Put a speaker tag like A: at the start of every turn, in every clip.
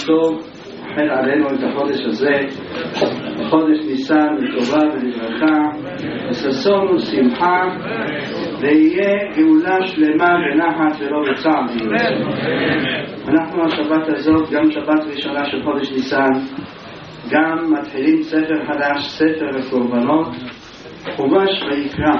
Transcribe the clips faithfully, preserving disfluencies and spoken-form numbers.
A: טוב, החל עלינו את החודש הזה, חודש ניסן לטובה ולברכה, וששון ושמחה, ויהיה גאולה שלמה ונחת ולא בצער. אנחנו השבת הזאת, גם שבת ראשונה של חודש ניסן, גם מתחילים ספר חדש, ספר הקורבנות, חומש ויקרא.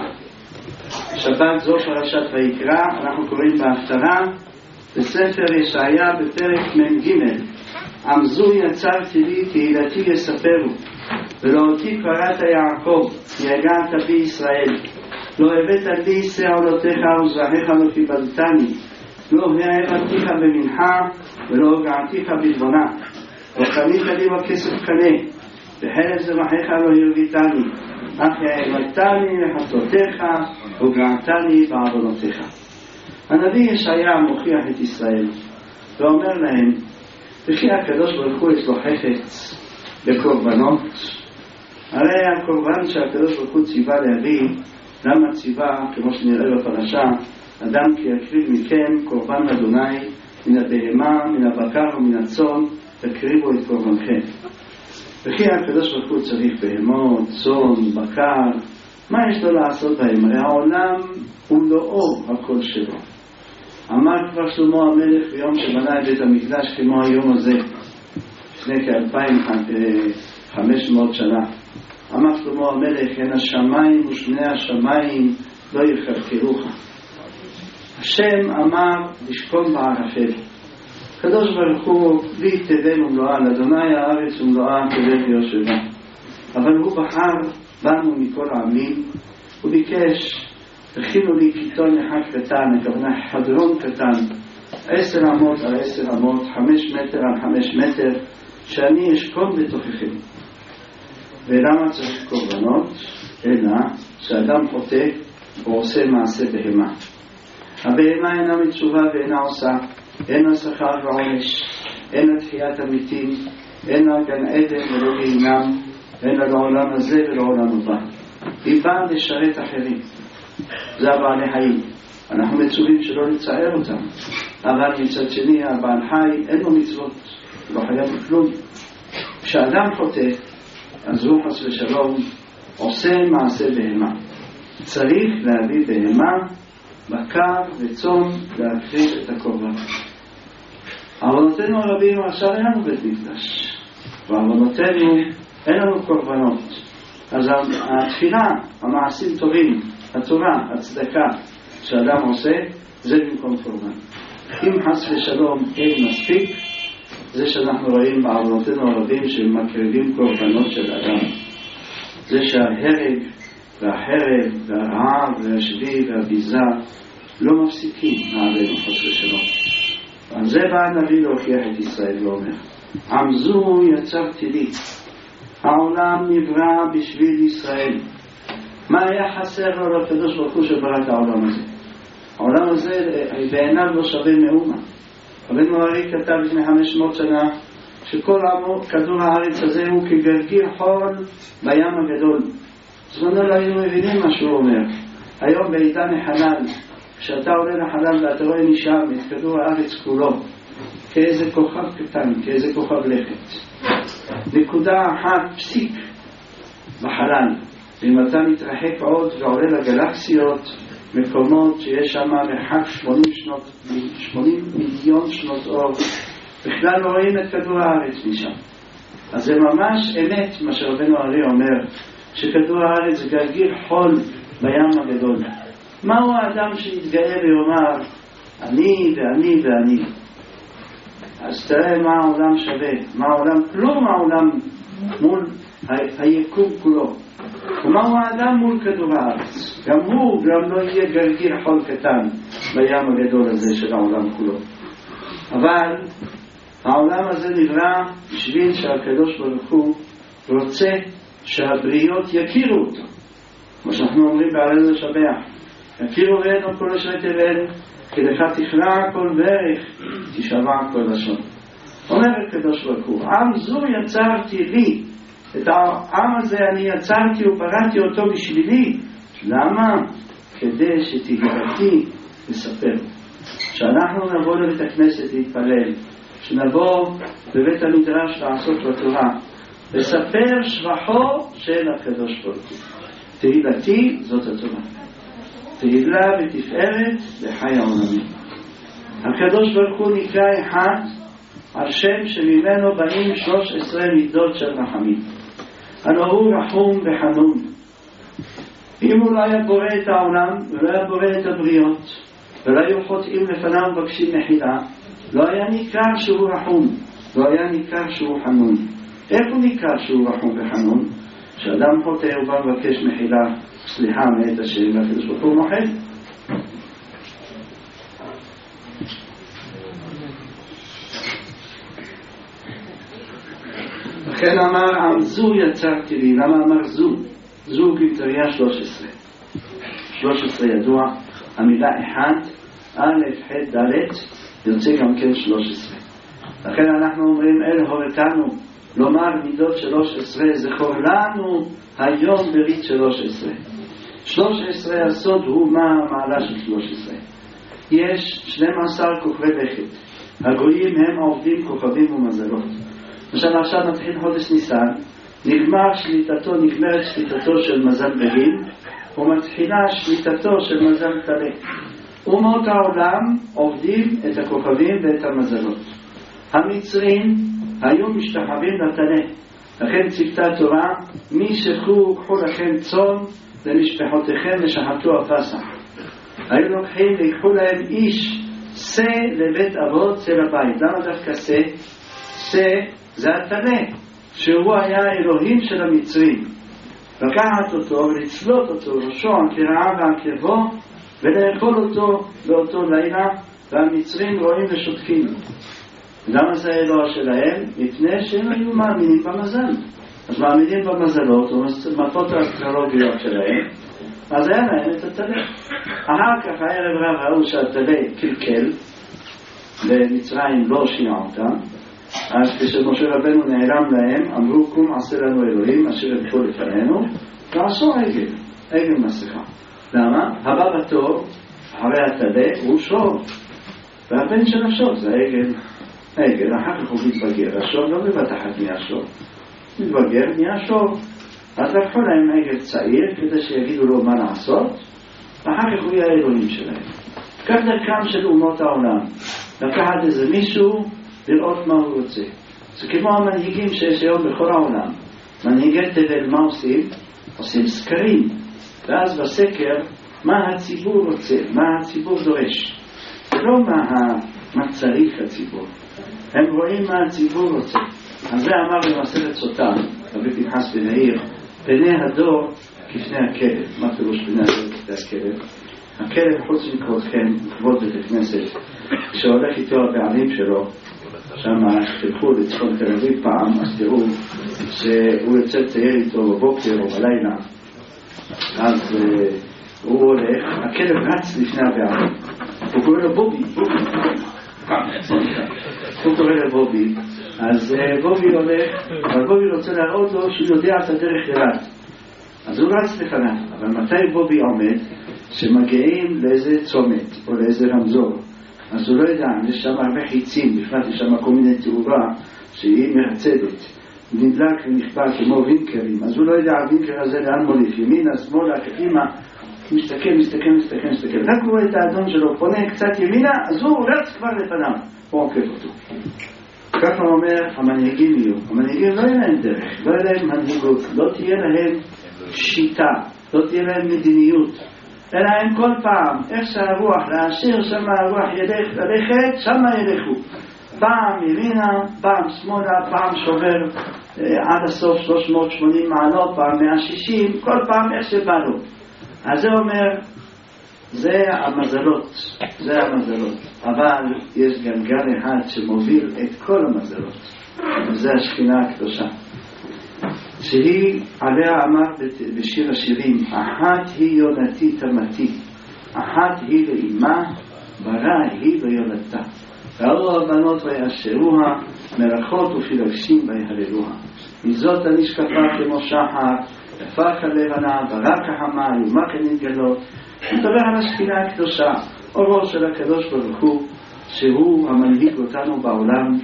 A: שבת זו פרשת ויקרא, אנחנו קוראים בהפטרה בספר ישעיה בפרק מ"ג. עמזו יצרתי לי תהילתי יספרו, ולא אותי קראת יעקב, יגעת בי ישראל. לא הבאת לי שעולותיך וזרעיך לא קיבלתני, לא העברתיך במנחה ולא הוגעתיך בדבונה. לא קנית לי בכסף קנה, בחרב זרעיך לא הרביתני, אך העברתני לחטאותיך והוגעתני בעוונותיך. הנביא ישעיה מוכיח את ישראל ואומר להם, וכי הקדוש ברוך הוא יש לו חפץ בקורבנות? הרי הקורבן שהקדוש ברוך הוא ציווה להביא, למה ציווה, כמו שנראה בפרשה, אדם כי יקריב מכם קורבן אדוני מן הבהמה, מן הבקר ומן הצאן, תקריבו את קורבנכם. וכי הקדוש ברוך הוא צריך בהמות, צאן, בקר, מה יש לו לעשות בהם? הרי העולם הוא לא אור, הכל שלו. אמר כבר שלמה המלך ביום שבנה את בית המקדש כמו היום הזה, לפני כאלפיים וחמש מאות שנה. אמר שלמה המלך, הן השמיים ושני השמיים לא יכרכרוך. השם אמר לשכון בערפל. הקדוש ברוך הוא לי תבל ומלואה, לאדוני הארץ ומלואה תבל ויושבה. אבל הוא בחר בנו מכל העמים, הוא ביקש, הכינו לי קיטון אחד קטן, הכוונה חדרון קטן, עשר אמות על עשר אמות, חמש מטר על חמש מטר, שאני אשכון בתוככם. ולמה צריך קורבנות? אלא שאדם חוטא ועושה מעשה בהמה. הבהמה אינה מצווה ואינה עושה, אין השכר ועונש, אין תחיית המתים, אין גן עדן ולא גיהינום, אין לעולם הזה ולעולם הבא. היא באה לשרת אחרים. זה הבעלי חיים. אנחנו מצווים שלא לצער אותם, אבל מצד שני הבעל חי אין לו מצוות, לא חייב כלום. כשאדם חוטא, אז הוא חס ושלום עושה מעשה בהמה. צריך להביא בהמה, בקר וצאן, להקריב את הקורבן. עוונותינו הרבים, עכשיו אין לנו בית מקדש, ועוונותינו אין לנו קורבנות. אז התפילה, המעשים טובים, התורה, הצדקה שאדם עושה, זה במקום קורבן. אם חס ושלום אין מספיק, זה שאנחנו רואים בעוונותינו הרבים שמקריבים קורבנות של אדם, זה שההרג והחרב והרעב והשבי והביזה לא מפסיקים מעלינו חס ושלום. אז זה בא הנביא להוכיח את ישראל ואומר, עמזו יצרתי לי, העולם נברא בשביל ישראל. מה היה חסר לו לקדוש ברוך הוא שברא את העולם הזה? העולם הזה בעיניו לא שווה מאומה. רבנו ארי כתב לפני חמש מאות שנה שכל כדור הארץ הזה הוא כגרגיר חול בים הגדול. זמנו לא היינו מבינים מה שהוא אומר. היום בעידן החלל, כשאתה עולה לחלל ואתה רואה משם את כדור הארץ כולו כאיזה כוכב קטן, כאיזה כוכב לכת, נקודה אחת פסיק בחלל. ואם אתה מתרחק עוד ועולה לגלקסיות, מקומות שיש שם מרחק שמונים שנות, שמונים מיליון שנות אור, בכלל לא רואים את כדור הארץ משם. אז זה ממש אמת מה שרבנו ארי אומר, שכדור הארץ זה גרגיר חול בים הגדול. מהו האדם שיתגאה ויאמר אני ואני ואני? אז תראה מה העולם שווה, מה העולם, כלום העולם מול היקום כולו. ומהו האדם מול כדור הארץ? גם הוא גם לא יהיה גרגיר חול קטן בים הגדול הזה של העולם כולו. אבל העולם הזה נברא בשביל שהקדוש ברוך הוא רוצה שהבריות יכירו אותו, כמו שאנחנו אומרים בהלל לשבח, יכירו ראינו כל אשר תבל, כי לך תכרע כל ברך, תשמע כל לשון. אומר הקדוש ברוך הוא, עם זו יצרתי לי, את העם הזה אני יצרתי ובראתי אותו בשבילי. למה? כדי שתגרתי לספר. שאנחנו נבוא לבית הכנסת להתפלל, שנבוא בבית המדרש לעשות בתורה, לספר שבחו של הקדוש ברוך הוא. תהילתי זאת התורה, תהילה ותפארת לחי העולמים. הקדוש ברוך הוא נקרא אחד על שם שממנו באים שלוש עשרה מידות של רחמים. הלא הוא רחום וחנון. אם הוא לא היה בורא את העולם ולא היה בורא את הבריות ולא היו חוטאים לפניו מבקשים מחילה, לא היה ניכר שהוא רחום, לא היה ניכר שהוא חנון. איך הוא ניכר שהוא רחום וחנון? כשאדם חוטא הוא בא מבקש מחילה, סליחה מאת השם, והקדוש ברוך הוא מוחל. לכן אמר עם זו יצרתי לי. למה אמר זו? זו גימטריה שלוש עשרה. שלוש עשרה ידוע, המילה אחד, א', ח', ד', יוצא גם כן שלוש עשרה. לכן אנחנו אומרים אל הורתנו לומר מידות שלוש עשרה, זכור לנו היום ברית שלוש עשרה. שלוש עשרה הסוד הוא מה המעלה של שלוש עשרה. יש שנים עשר כוכבי לכת. הגויים הם עובדים כוכבים ומזלות. למשל עכשיו מתחיל חודש ניסן, נגמר שליטתו, נגמרת שליטתו של מזל בגין, ומתחילה שליטתו של מזל תלה. אומות העולם עובדים את הכוכבים ואת המזלות. המצרים היו משתחווים לתלה. לכן ציוותה התורה, מי שכו קחו לכם צאן למשפחותיכם ושחטו הפסח. היו לוקחים ויקחו להם איש שא לבית אבות, שא לבית. למה דווקא שא? שא זה התלה, שהוא היה האלוהים של המצרים. לקחת אותו ולצלות אותו ראשו על קרעיו ועל קרבו ולאכול אותו באותו לילה, והמצרים רואים ושותקים. למה זה האלוה שלהם? מפני שהם היו מאמינים במזל. אז מאמינים במזלות ומפות האסטרולוגיות שלהם, אז היה להם את התלה. אחר כך הערב רב ראו שהתלה קלקל ומצרים לא שינה אותם. אז כשמשה רבנו נעלם להם, אמרו קום עשה לנו אלוהים אשר ילכו לפנינו, ועשו עגל, עגל מסכה. למה? הבא בתור אחרי התלה הוא שור, והבן של השור זה עגל. עגל אחר כך הוא מתבגר, השור לא בבת אחת מהשור, מתבגר מהשור. אז לקחו להם עגל צעיר כדי שיגידו לו מה לעשות, ואחר כך הוא יהיה האלוהים שלהם. כך דרכם של אומות העולם, לקחת איזה מישהו לראות מה הוא רוצה. זה כמו המנהיגים שיש היום בכל העולם. מנהיגי תבל מה עושים? עושים סקרים, ואז בסקר מה הציבור רוצה, מה הציבור דורש. זה לא מה, מה צריך הציבור, הם רואים מה הציבור רוצה. אז זה אמר במסכת סוטה רבי פנחס בן יאיר, פני הדור כפני הכלב. מה פירוש פני הדור כפני הכלב? הכלב חוץ מכבודכם, כבוד בית הכנסת, כשהולך איתו הבעלים שלו, שם תלכו לצפון תל אביב פעם, אז תראו שהוא יוצא לצייר איתו בבוקר או בלילה, אז uh, הוא הולך, הכלב רץ לפני הבעלים, הוא קורא לו בובי, בובי הוא קורא לו בובי, אז uh, בובי הולך, אבל בובי רוצה להראות לו שהוא יודע את הדרך אליו, אז הוא רץ לפניו. אבל מתי בובי עומד? שמגיעים לאיזה צומת או לאיזה רמזור, אז הוא לא יודע, יש שם הרבה חיצים, בפרט יש שם כל מיני תאורה שהיא מרצדת, נדלק ונכפה כמו וינקרים, אז הוא לא יודע הווינקר הזה לאן מוליך, ימינה, שמאלה, קדימה, מסתכל, מסתכל, מסתכל, מסתכל, רק הוא רואה את האדון שלו, פונה קצת ימינה, אז הוא רץ כבר לפניו, הוא עוקב אותו. ככה הוא אומר, המנהיגים יהיו, המנהיגים לא יהיה להם דרך, לא יהיה להם מנהיגות, לא תהיה להם שיטה, לא תהיה להם מדיניות, אלא הם כל פעם, איך שהרוח להשאיר שמה הרוח ילך ללכת, שמה ילכו. פעם ימינה, פעם שמאלה, פעם שובר אה, עד הסוף שלוש מאות ושמונים מעלות, פעם מאה ושישים, כל פעם איך שבא לו. אז זה אומר, זה המזלות, זה המזלות. אבל יש גם גל אחד שמוביל את כל המזלות, וזה השכינה הקדושה. שהיא עליה אמר בשיר השירים, אחת היא יונתי תמתי, אחת היא לאימה, ברא היא ביונתה. ראו הבנות ויאשרוה, מלאכות ופילגשים ויהללוה. מזאת הנשקפה כמו שחר, יפה כלבנה, ברא כחמה, יומה כנתגלות. נדבר על השכינה הקדושה, אורו של הקדוש ברוך הוא, שהוא המנהיג אותנו בעולם,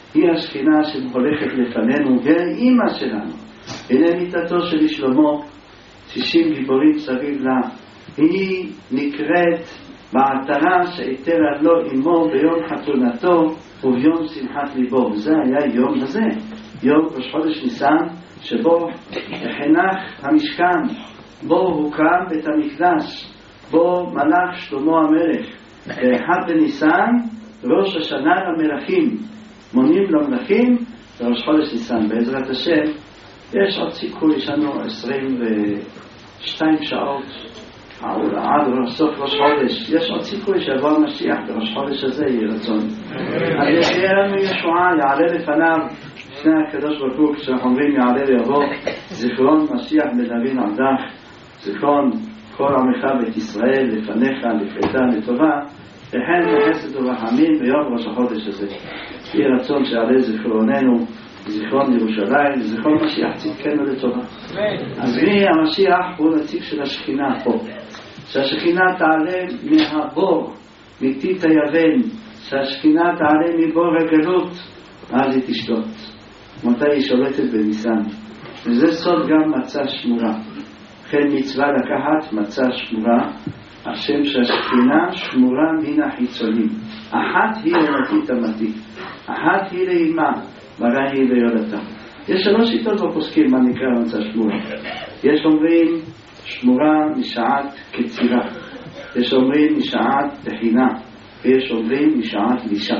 A: היא השכינה שמהולכת לפנינו, והיא אימא שלנו. הנה מיטתו של שלמה, שישים גיבורים סביב לה, היא נקראת בעטרה שהיתרה לו עמו ביום חתונתו וביום שמחת ליבו. וזה היה יום הזה, יום ראש חודש ניסן, שבו חנך המשכן, בו הוקם בית המקדש, בו מלך שלמה המלך. באחד בניסן ראש השנה למלכים, מונים למלכים בראש חודש ניסן. בעזרת השם יש עוד סיכוי, יש לנו עשרים ושתיים שעות עד סוף ראש חודש, יש עוד סיכוי שיבוא המשיח בראש חודש הזה, יהיה רצון. אז יהיה לנו ישועה, יעלה לפניו לפני הקדוש ברוך הוא. כשאנחנו אומרים יעלה ויבוא, זיכרון משיח בדוד עבדך, זיכרון כל עמך בית ישראל לפניך לפרידה לטובה, וכן בחסד ורחמים ביום ראש החודש הזה. יהיה רצון שיעלה זיכרוננו, זיכרון ירושלים, זיכרון משיח צדקנו לטובה. אז מי המשיח הוא נציג של השכינה פה, שהשכינה תעלה מהבור, מטיט היוון, שהשכינה תעלה מבור הגלות, אז היא תשלוט. מתי היא שולטת בניסן. וזה סוד גם מצה שמורה. כן מצווה לקחת מצה שמורה, השם שהשכינה שמורה מן החיצונים. אחת היא עונתית אמתית, אחת היא לאימה, מראה היא ליולדתה. יש שלוש שיטות בפוסקים מה נקרא מצה שמורה. יש אומרים שמורה משעת קצירה, יש אומרים משעת תחינה, ויש אומרים משעת לישה.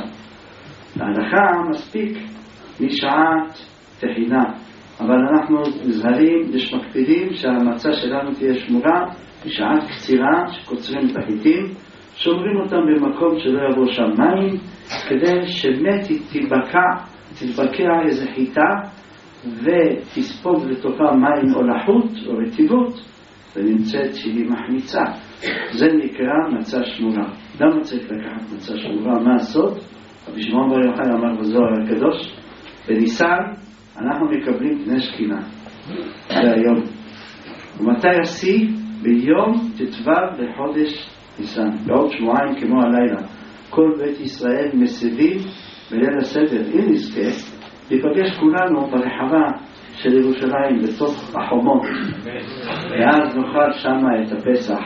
A: להלכה מספיק משעת תחינה, אבל אנחנו נזהרים, יש מקפידים שהמצה שלנו תהיה שמורה משעת קצירה, שקוצרים את החיטים, שומרים אותם במקום שלא יבוא שם מים, כדי שמת תיבקע, תתבקע איזה חיטה ותספוג לתוכה מים או לחות או רטיבות, ונמצאת שהיא מחמיצה. זה נקרא מצה שמורה. למה צריך לקחת מצה שמורה? מה הסוד? רבי שמעון בר יוחאי אמר בזוהר הקדוש, בניסן אנחנו מקבלים פני שכינה. זה היום. ומתי השיא? ביום תתוו בחודש ניסן, בעוד שבועיים כמו הלילה. כל בית ישראל מסבים בליל הסדר. אם נזכה להיפגש כולנו ברחבה של ירושלים בתוך החומות, ואז נאכל שמה את הפסח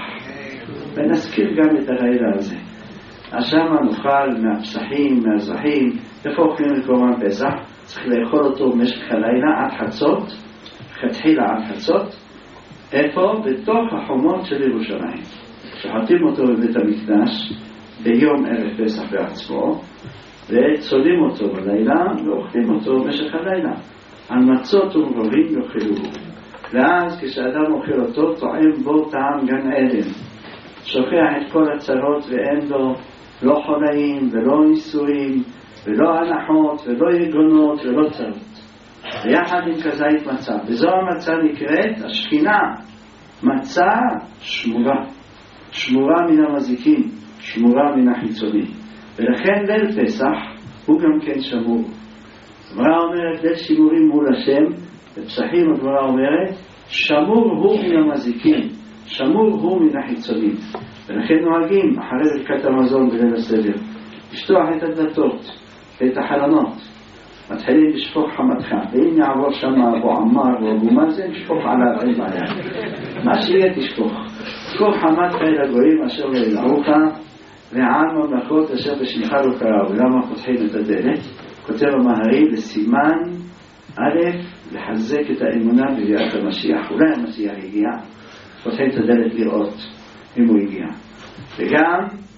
A: ונזכיר גם את הלילה הזה. אז שמה נאכל מהפסחים, מהזרחים. איפה אוכלים את קורבן פסח? צריך לאכול אותו במשך הלילה עד חצות, חתחילה עד חצות. איפה? בתוך החומות של ירושלים. שחטים אותו בבית המקדש ביום ערב פסח בעצמו, וצולים אותו בלילה ואוכלים אותו במשך הלילה. על מצות ומרורים יאכלוהו. ואז כשאדם אוכל אותו טועם בו טעם גן עדן, שוכח את כל הצרות ואין לו לא חולאים ולא ניסויים ולא הנחות ולא יגונות ולא צרות, ויחד עם כזית מצה. וזו המצה נקראת השכינה, מצה שמורה, שמורה מן המזיקים, שמורה מן החיצונים. ולכן ליל פסח הוא גם כן שמור. הגמרא אומרת ליל שימורים מול השם, בפסחים הגמרא אומרת שמור הוא מן המזיקים, שמור הוא מן החיצונים. ולכן נוהגים אחרי ברכת המזון בליל הסדר לשטוח את הדלתות ואת החלונות, מתחילים לשפוך חמתך, ואם יעבור שם אבו עמר או אבו מאזן שפוך עליו, אין בעיה, מה שיהיה תשפוך. שפוך חמתך אל הגויים אשר לא ידעוך ועל ממלכות אשר בשמך לא קראו. ולמה פותחים את הדלת? כותב המהר"י לסימן א', לחזק את האמונה בביאת המשיח. אולי המשיח הגיע, פותחים את הדלת לראות אם הוא הגיע, וגם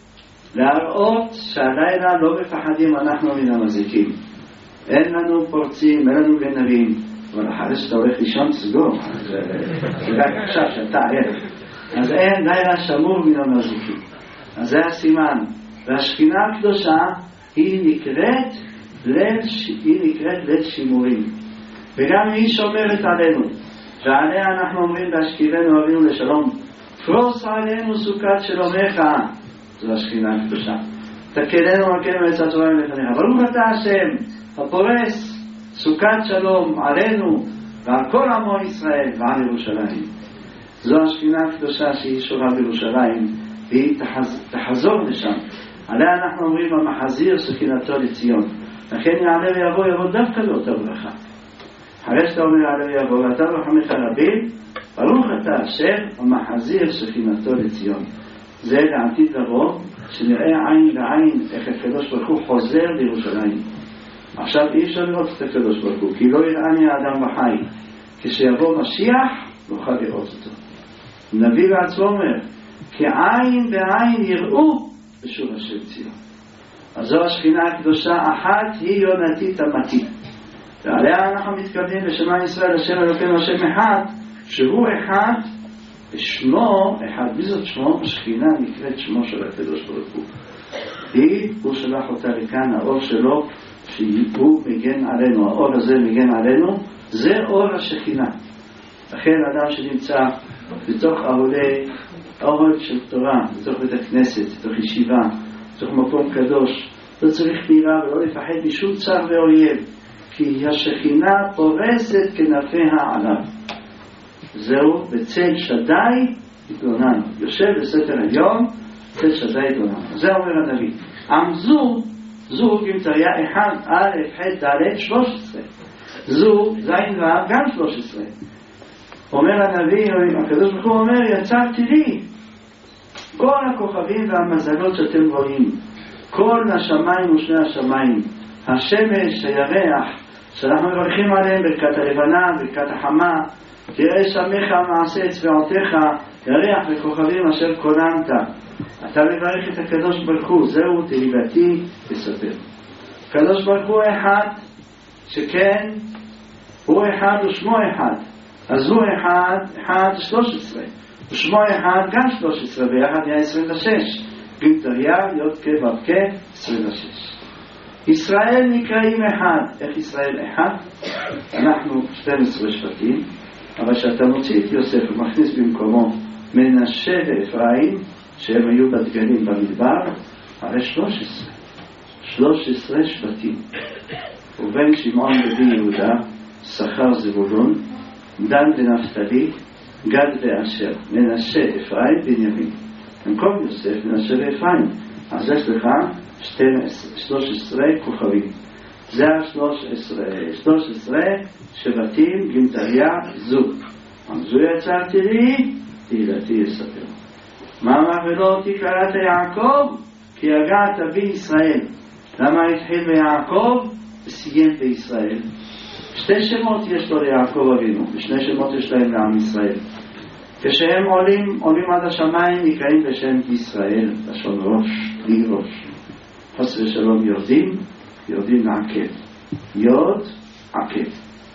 A: להראות שהלילה לא מפחדים אנחנו מן המזיקים. אין לנו פורצים, אין לנו גנבים, אבל אחרי שאתה הולך לישון תסגור, זה רק עכשיו שאתה ערב, אז אין לילה שמור מן המזיקים. אז זה הסימן. והשכינה הקדושה היא נקראת ליל, היא נקראת ליל שימורים, וגם היא שומרת עלינו, ועליה אנחנו אומרים בהשכיבנו אבינו לשלום, פרוס עלינו סוכת שלומך. זו השכינה הקדושה. תקלנו מכם מעץ התורה לפניך. ברוך אתה השם הפורס סוכת שלום עלינו ועל כל עמו ישראל ועל ירושלים. זו השכינה הקדושה שהיא שורה בירושלים, והיא תחז... תחזור לשם. עליה אנחנו אומרים המחזיר סכינתו לציון. לכן יעלה ויבוא יבוא דווקא לאותה ברכה. אחרי שאתה אומר יעלה ויבוא ואתה רחמך רבים, ברוך אתה השם המחזיר שכינתו לציון. זה לעתיד לבוא, שנראה עין לעין איך הקדוש ברוך הוא חוזר לירושלים. עכשיו אי אפשר לראות את הקדוש ברוך הוא, כי לא יראני האדם בחי. כשיבוא משיח נוכל לראות אותו. נביא בעצמו אומר, כי עין בעין יראו בשוב השם ציון. אז זו השכינה הקדושה אחת, היא יונתית אמיתית. ועליה אנחנו מתכוונים בשמע ישראל השם אלוקינו השם אחד, שהוא אחד, ושמו אחד. מי זאת שמו? השכינה נקראת שמו של הקדוש ברוך הוא. היא, הוא שלח אותה לכאן, האור שלו, שהוא מגן עלינו, האור הזה מגן עלינו, זה אור השכינה. לכן אדם שנמצא בתוך העולה, האור של תורה, בתוך בית הכנסת, בתוך ישיבה, בתוך מקום קדוש, לא צריך פירה ולא לפחד משום צר ואויב, כי השכינה פורסת כנפיה עליו. זהו, בצל שדי התלוננו. יושב בספר היום, בצל שדי התלוננו. זה אומר הנביא. עמזו, זו גמטריה אחד, א', ח', ד', שלוש עשרה. זו, זין ו', גם שלוש עשרה. אומר הנביא, הקדוש ברוך הוא אומר, יצרתי לי כל הכוכבים והמזלות שאתם רואים, כל השמיים ושני השמיים, השמש, הירח, שאנחנו מברכים עליהם ברכת הלבנה, ברכת החמה, תראה שמך מעשה אצבעותיך, ירח וכוכבים אשר כוננת. אתה מברך את הקדוש ברוך הוא, זהו תהילתי תספר. הקדוש ברוך הוא אחד, שכן הוא אחד ושמו אחד. אז הוא אחד, אחד שלוש עשרה, ושמו אחד גם שלוש עשרה, ויחד היה עשרים ושש. גמטריה, יוד כבב כ, עשרים ושש. ישראל נקראים אחד. איך ישראל אחד? אנחנו שתים עשרה שבטים, אבל שאתה מוציא את יוסף ומכניס במקומו מנשה ואפרים, שהם היו בדגלים במדבר, הרי שלוש עשרה. שלוש עשרה שבטים. ובין שמעון לוי יהודה, שכר זבולון, דן ונפתלי, גד ואשר, מנשה, אפרים, בנימין. במקום יוסף, מנשה ואפרים. אז יש לך שלוש עשרה כוכבים. זה ה-שלוש עשרה, שלוש עשרה שבטים, גמטריה, זוג. זו יצרתי לי, תהילתי יספר. מה אמר ולא אותי קראת יעקב? כי הגעת בי ישראל. למה התחיל ביעקב? וסיים בישראל. שתי שמות יש לו ליעקב אבינו, ושני שמות יש להם לעם ישראל. כשהם עולים, עולים עד השמיים, נקראים בשם ישראל, לשון ראש, בלי ראש. חס ושלום יורדים, יורדים לעקב. יוד, עקב.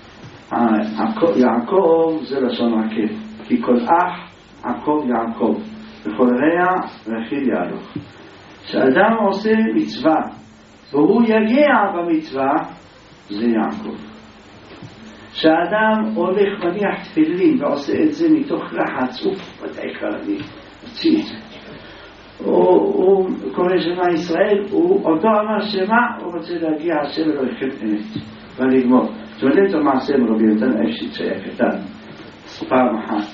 A: יעקב זה לשון עקב, כי כל אח עקב יעקב, וכל רע רכיל יהלוך. כשאדם עושה מצווה, והוא יגיע במצווה, זה יעקב. כשאדם הולך מניח תפילין ועושה את זה מתוך לחץ, אוף, ודאי כבר אני הוציא את זה. הוא קורא שמה ישראל, הוא אותו אמר שמה, הוא רוצה להגיע השם אלוהיכם אמת, ולגמור. זאת אומרת, את המעשה מרבי יונתן אפשיץ שהיה קטן, פעם אחת,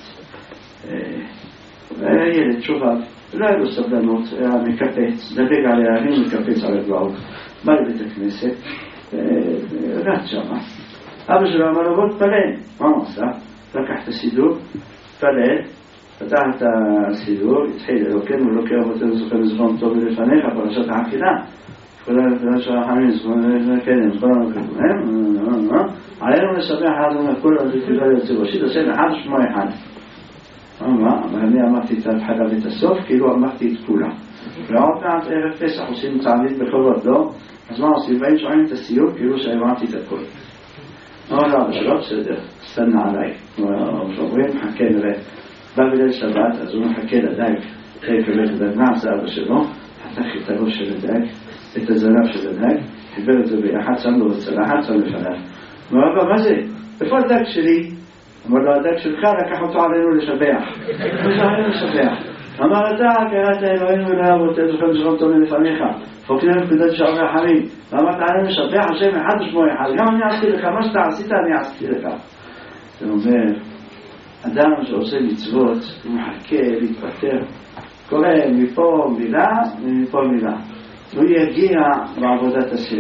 A: ילד שובב, לא היה לו סבלנות, היה מקפץ, דבק על הערים, מקפץ על הגבעות, בא לבית הכנסת, רץ שמה. אבא שלו אמר לו, בוא תפלל. מה הוא עושה? לקח את הסידור, תפלל, פתח את הסידור, התחיל אלוקינו ולוקח אותנו זוכר לזכרון טוב ולפניך, פרשת העקידה. כל הנפילה של החמים, זכרון ולפניך, זכרון ולפניך, עלינו לשבח עלינו כל הנפילה יוצא ראשית, השם אחד ושמו אחד. מה? אבל אני אמרתי את ההתחלה ואת הסוף, כאילו אמרתי את כולה. ועוד מעט ערב פסח עושים צעדית בחובות, לא? אז מה עושים? באים שומעים את הסיור, כאילו שהבנתי את הכל. אמר לו, בשלום, בסדר, סתנה עליי. אומרים, מחכה נראה. בא בליל שבת, אז הוא מחכה לדייק. אחרי קבל את הדייק, מה עשה אבא שלו? חתך את הראש של הדייק, את הזנב של הדייק, חיבר את זה ביחד, שם לו בצלחת, שם לפניו. אמר לו, מה זה? איפה הדייק שלי? אמר לו, הדייק שלך לקח אותו עלינו לשבח. הוא עלינו לשבח. אמר, אתה קראת אלוהינו אלוהי אבותינו זוכר לזכרון טוב לפניך. פוקדים פקודת שער רחמים. ואמרת עלינו לשבח השם אחד ושמו אחד. גם אני עשיתי לך, מה שאתה עשית אני עשיתי לך. זה אומר, אדם שעושה מצוות, הוא מחכה להתפטר. קורא מפה מילה ומפה מילה. הוא יגיע בעבודת השם.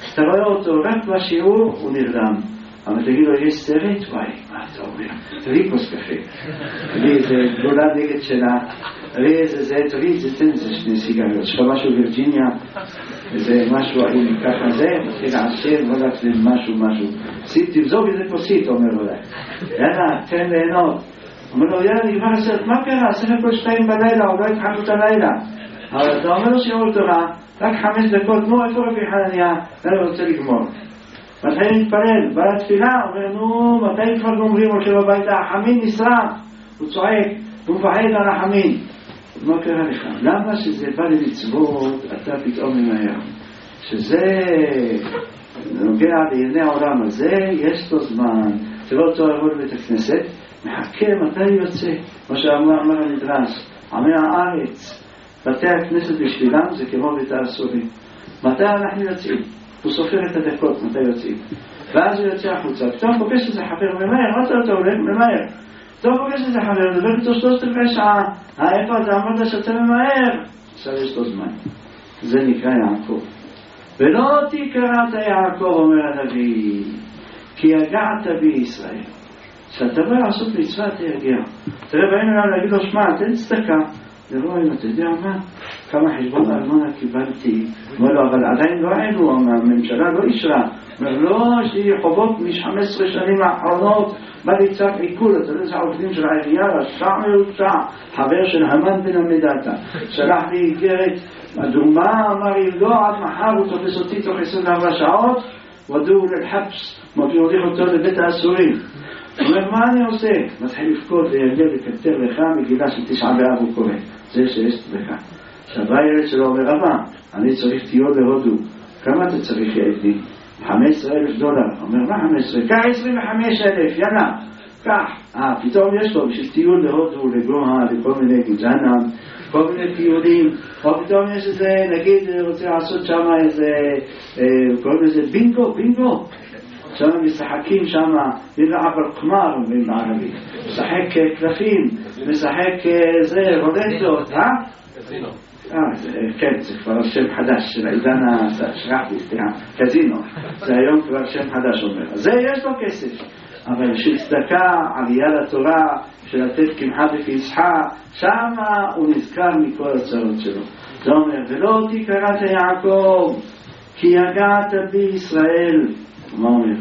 A: אתה רואה אותו רק בשיעור, הוא נרדם. אבל תגיד לו, יש סרט? וואי, מה אתה אומר? תביא כוס קפה. תביא איזה גדולה נגד שלה. תביא איזה זה, תביא איזה תן איזה שני סיגריות. יש לך משהו וירג'יניה, איזה משהו, אם ככה זה, מתחיל לעשן, לא יודעת משהו, משהו. תבזוג איזה כוסית, אומר לו. יאללה, תן ליהנות. אומר לו, יאללה, נגמר הסרט, מה קרה? סך הכל שתיים בלילה, עוד לא התחלנו את הלילה. אבל אתה אומר לו שיעור תורה, רק חמש דקות, נו, איפה רבי חנניה? אני רוצה לגמור. מתחיל להתפלל, בא לתפילה, אומר, נו, מתי כבר גומרים, הולכים הביתה, החמין נשרף, הוא צועק, הוא מפחד על החמין. מה קרה לך? למה שזה בא למצוות, אתה פתאום ממהר? שזה נוגע לענייני העולם הזה, יש לו זמן, זה לא צריך לבוא לבית הכנסת, מחכה מתי יוצא, מה שאמר המדרש, עמי הארץ, בתי הכנסת בשבילם זה כמו בית האסורים. מתי אנחנו יוצאים? הוא סופר את הדקות מתי יוצאים. ואז הוא יוצא החוצה, פתאום פוגש איזה חבר ממהר, לא אתה הולך ממהר. פתאום פוגש איזה חבר, דבר איתו שלושת רבעי שעה, איפה אתה אמרת שאתה ממהר? עכשיו יש לו זמן. זה נקרא יעקב. ולא תקראת יעקב, אומר הנביא, כי יגעת בי ישראל. כשאתה בא לעשות מצווה תיגע. תראה באים אליו להגיד לו, שמע, תן צדקה. לרוא, אם אתה יודע מה, כמה חשבון ארנונה קיבלתי. אומר לו, אבל עדיין לא היינו, הממשלה לא אישרה. אומר, לא, יש לי חובות מ-חמש עשרה שנים האחרונות, בא לי צו עיקול, אתה יודע, זה העובדים של העירייה, רשע מרוצע, חבר של המן בן המדתה. שלח לי איגרת אדומה, אמר לי, לא, עד מחר הוא תופס אותי תוך עשרים וארבע שעות, ודאו ללחפש, מוליך אותו לבית האסורים. הוא אומר, מה אני עושה? מתחיל לפקוד ליגע וכתר לך מגילה של תשעה באב הוא קורא. זה שיש לך. שבא ילד שלו אומר, אבא, אני צריך טיול להודו. כמה אתה צריך ילדי? חמש עשרה אלף דולר. אומר, מה חמש עשרה? קח עשרים וחמישה אלף, יאללה. קח. אה, פתאום יש לו בשביל טיול להודו, לגואה, לכל מיני ג'אנם, כל מיני טיולים. או פתאום יש איזה, נגיד, רוצה לעשות שם איזה, קוראים לזה בינגו, בינגו. שם משחקים שם, נראה אבל כמר, אומרים בערבית. משחק קלפים, משחק זה, רולטות, אה? קזינו. אה, כן, זה כבר שם חדש של העידן השרחתי, קזינו. זה היום כבר שם חדש אומר. זה יש לו כסף. אבל של צדקה, עלייה לתורה, של לתת קמחה ופסחה, שם הוא נזכר מכל הצרות שלו. זה אומר, ולא תקראת יעקב, כי יגעת בי ישראל. מה אומר?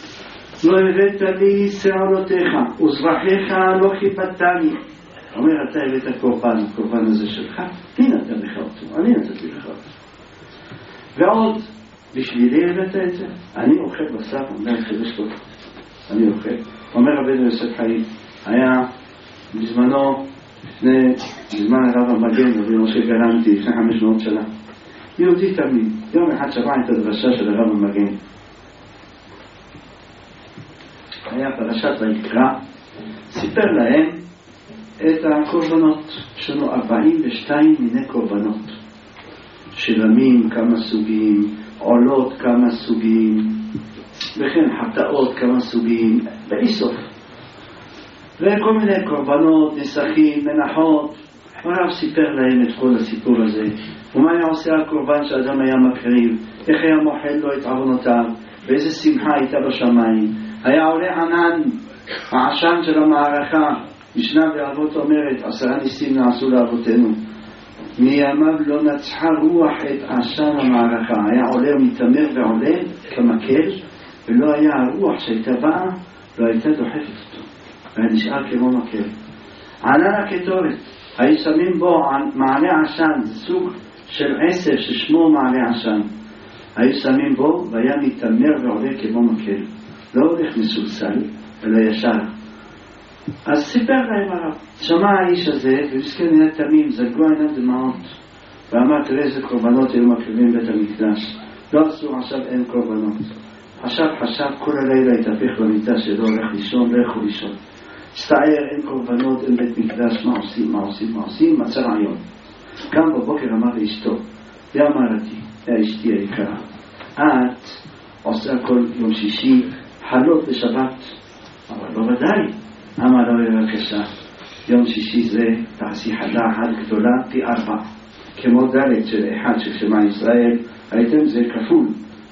A: לא הבאת לי שערותיך וזרחיך לא חיפתני. אומר, אתה הבאת קורבן, הקורבן הזה שלך, מי נתן לך אותו? אני נתתי לך אותו. ועוד, בשבילי הבאת את זה? אני אוכל בשר, אומר חדש טוב. אני אוכל. אומר רבנו יוסף חיים, היה בזמנו, לפני, בזמן הרב המגן, רבי משה גלנטי, לפני חמש מאות שנה. יהודי תמיד, יום אחד שבע את הדרשה של הרב המגן. היה פרשת ויקרא, סיפר להם את הקורבנות. יש לנו ארבעים ושתיים מיני קורבנות. שלמים כמה סוגים, עולות כמה סוגים, וכן חטאות כמה סוגים, בלי סוף. וכל מיני קורבנות, נסכים, מנחות. הרב סיפר להם את כל הסיפור הזה. ומה היה עושה הקורבן שאדם היה מקריב, איך היה מוחל לו את עוונותיו, ואיזה שמחה הייתה בשמיים. היה עולה ענן, העשן של המערכה. משנה באבות אומרת, עשרה ניסים נעשו לאבותינו. מימיו לא נצחה רוח את עשן המערכה. היה עולה ומתאמר ועולה כמקל, ולא היה הרוח שהייתה באה, לא הייתה דוחפת אותו. והיה נשאר כמו מקל. ענן הקטורת, היו שמים בו מעלה עשן, זה סוג של עשר ששמו מעלה עשן. היו שמים בו והיה מתאמר ועולה כמו מקל. לא הולך מסולסל, אלא ישר. אז סיפר להם הרב, שמע האיש הזה, ומסכן היה תמים, זלגו עיניו דמעות, ואמר, תראה איזה קורבנות היו מקריבים בית המקדש. לא עשו, עכשיו אין קורבנות. חשב, חשב, כל הלילה התהפך במיטה שלו, הולך לישון, לא יכול לישון. הסתער, אין קורבנות, אין בית מקדש, מה עושים, מה עושים, מה עושים, מצא רעיון. קם בבוקר אמר לאשתו, יא אמרתי, יא אשתי היקרה, את עושה כל יום שישי, חלות בשבת, אבל לא ודאי. אמר לו בבקשה, יום שישי זה תעשי חלה אחת גדולה פי ארבע, כמו דלת של אחד של שמע ישראל, הייתם זה כפול,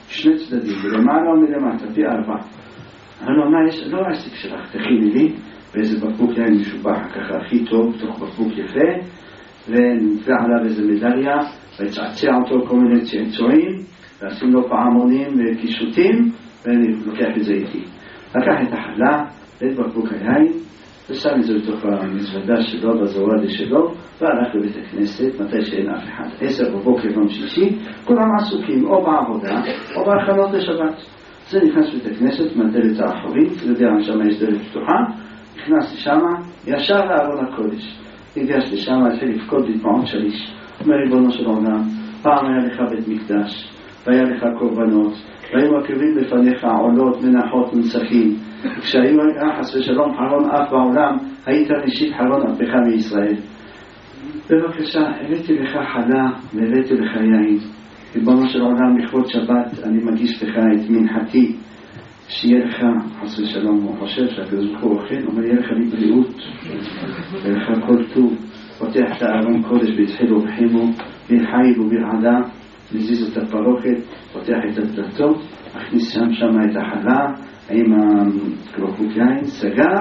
A: שני צדדים, ולמעלה ומלמטה, פי ארבע. אני לא, מה יש? לא העסק שלך, תכיני לי, ואיזה בקבוק יין משובח, ככה הכי טוב, תוך בקבוק יפה, ונפלע עליו איזה מדליה, וצעצע אותו כל מיני צעצועים, ועשים לו פעמונים וקישוטים, ואני לוקח את זה איתי. לקח את החלה, את בקבוק היין, ושם את זה בתוך המזוודה שלו, בזוודה שלו, והלך לבית הכנסת, מתי שאין אף אחד. עשר בבוקר יום שישי, כולם עסוקים או בעבודה, או בהכנות לשבת. זה נכנס לבית הכנסת, מהדלת האחורית, יודע שמה יש דלת פתוחה, נכנס לשם, ישר לארון הקודש. ניגש לשם, התחיל לפקוד לדמעות שליש. אומר ריבונו של עולם, פעם היה לך בית מקדש, והיה לך קורבנות, והיו מקריבים לפניך עולות, מנחות, מנצחים. כשהיו חס ושלום חרון אף בעולם, היית ראשית חרון אפך מישראל. בבקשה, הבאתי לך חלה והבאתי לך יין. ריבונו של עולם, לכבוד שבת, אני מגיש לך את מנחתי, שיהיה לך, חס ושלום, הוא חושב שהקדוש ברוך הוא אוכל, אומר, יהיה לך לבריאות, ולך כל טוב. פותח את הארון קודש והתחיל ובחימו, בחיל וברעדה, מזיז את הפרוכת, פותח את הדלתות, הכניס שם שם את החלה, עם הקלוקות יין, סגר,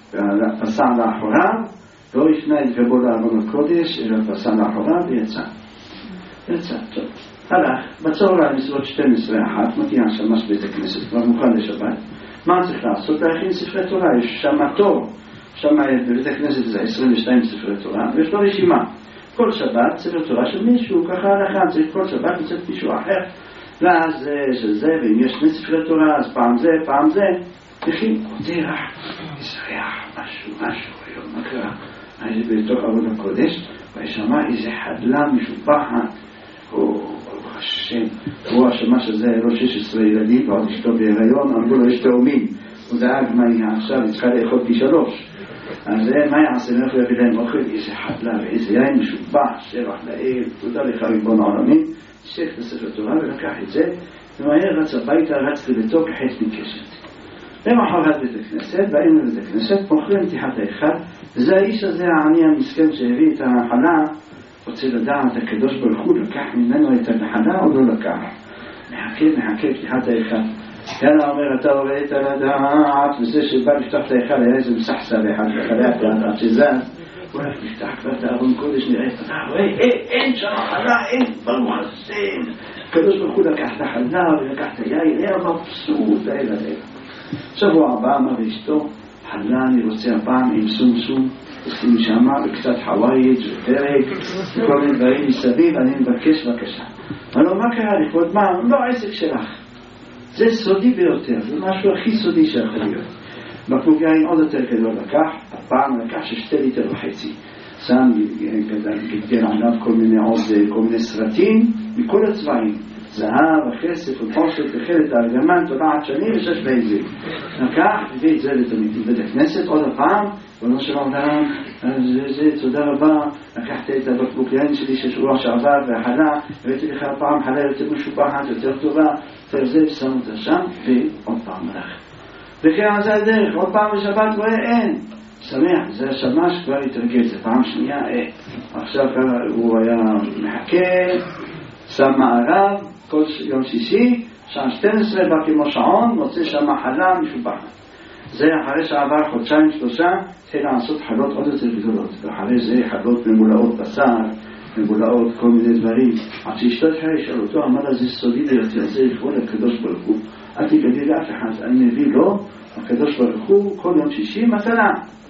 A: פסע לאחוריו, לא הפנה את גבו לארון הקודש, אלא פסע לאחוריו ויצא. יצא, טוב. הלך, בצהריים בסביבות שתים עשרה אחת, מגיע שם מש בית הכנסת, כבר מוכן לשבת. מה צריך לעשות? להכין ספרי תורה, יש שם תור. שם בבית הכנסת זה עשרים ושתיים ספרי תורה, ויש לו רשימה. כל שבת ספר תורה של מישהו, ככה הלכה, צריך כל שבת לצאת מישהו אחר. ואז זה, שזה, ואם יש שני ספרי תורה, אז פעם זה, פעם זה. וכי, אותי רח, איזה ריח, משהו, משהו, היום, מה קרה? הייתי בתוך עבוד הקודש, ושמע איזה חדלה משופחת, או... השם, הוא השמה שזה לא שש עשרה ילדים, ועוד אשתו בהיריון, אמרו לו יש תאומים, הוא דאג מה יהיה עכשיו, היא צריכה לאכול פי שלוש. אז מה יעשה? נלך להביא להם אוכל, איזה חדלה ואיזה יין משובח, שבח לאל, תודה לך ריבון העולמים, שק בספר תורה ולקח את זה, ומהר רץ הביתה, רץ לביתו כחץ מקשת. למחרת בית הכנסת, באים לבית הכנסת, מוכרים תיחת האחד, וזה האיש הזה, העני המסכן שהביא את החלה, רוצה לדעת, הקדוש ברוך הוא לקח ממנו את הנחלה או לא לקח? מחכה, מחכה, פתיחת האחד. יאללה אומר, אתה רואה את הדעת, וזה שבא לפתח את האחד, היה איזה מסחסה לאחד, לחלה את הדעת, שזז. הוא הולך לפתח כבר את הארון קודש, נראה, אתה רואה, אין שם חלה, אין, ברוך השם. הקדוש ברוך הוא לקח את החלה, ולקח את היין, היה מבסוט, האלה, האלה. שבוע הבא אמר לאשתו, חלה אני רוצה הפעם עם סום סום, עושים שמה וקצת חווייג' ופרק וכל מיני דברים מסביב, אני מבקש בקשה. אבל לא, מה קרה לכבוד מה? לא עסק שלך. זה סודי ביותר, זה משהו הכי סודי שיכול להיות. בקבוק יין עוד יותר גדול לקח, הפעם לקח ששתי ליטר וחצי. שם גדל עליו כל מיני עוד, כל מיני סרטים מכל הצבעים. זהב, הכסף, ופושט, וחלת, הארגמן, תודעת שני ושש בעזים. לקח, הביא את זה לבית הכנסת עוד הפעם, ואומר של העולם, זה, תודה רבה, לקחתי את הבקבוק יין שלי ששבוע שעבר והחלה, הבאתי לך פעם חלה יותר משובחת, יותר טובה, יותר זה, ושם אותה שם, ועוד פעם הלך. וכן זה הדרך, עוד פעם בשבת רואה, אין. שמח, זה השמש כבר התרגל, זה פעם שנייה, אין. עכשיו הוא היה מחכה, שם מערב, כל יום שישי, שעה שתים עשרה בא כמו שעון, מוצא שם חלה משובחת. זה אחרי שעבר חודשיים שלושה, התחיל לעשות חלות עוד יותר גדולות, ואחרי זה חלות ממולאות בשר, ממולאות כל מיני דברים. עד שאשתו התחילה לשאול אותו, אמר לה, זה סודי ביותר, זה לכבוד הקדוש ברוך הוא. אל תגדי לאף אחד, אני מביא לו, הקדוש ברוך הוא, כל יום שישי מתנה.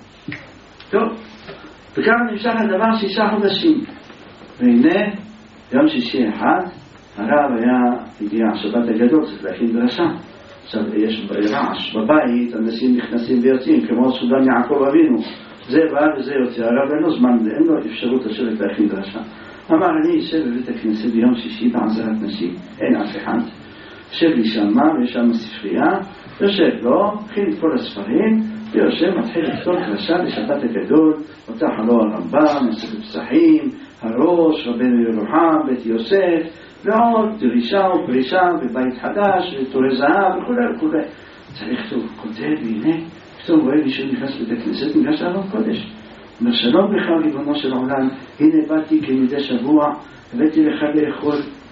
A: טוב, וכאן נמשך הדבר שישה חודשים. והנה, יום שישי אחד, הרב היה, הגיע השבת הגדול, צריך להכין דרשה. עכשיו יש רעש בבית, אנשים נכנסים ויוצאים, כמו סודן יעקב אבינו, זה בא וזה יוצא, הרב אין לו זמן, אין לו אפשרות לשבת להכין דרשה. אמר, אני אשב בבית הכנסת ביום שישי בעזרת נשים, אין אף אחד, יושב לי שמה, ויש שם ספרייה, יושב לו, מכין את כל הספרים, ויושב, מתחיל לכתוב דרשה לשבת הגדול, פותח לו הרמב"ם, מסכת פסחים, הראש, רבנו ירוחם, בית יוסף, ועוד דרישה ופרישה בבית חדש ותורי זהב וכו' וכו'. צריך טוב, כותב, והנה, פתאום רואה לי שהוא נכנס לבית כנסת, ניגש לארון קודש. אומר, שלום לך ריבונו של עולם, הנה באתי כמדי שבוע, הבאתי לך לאכול,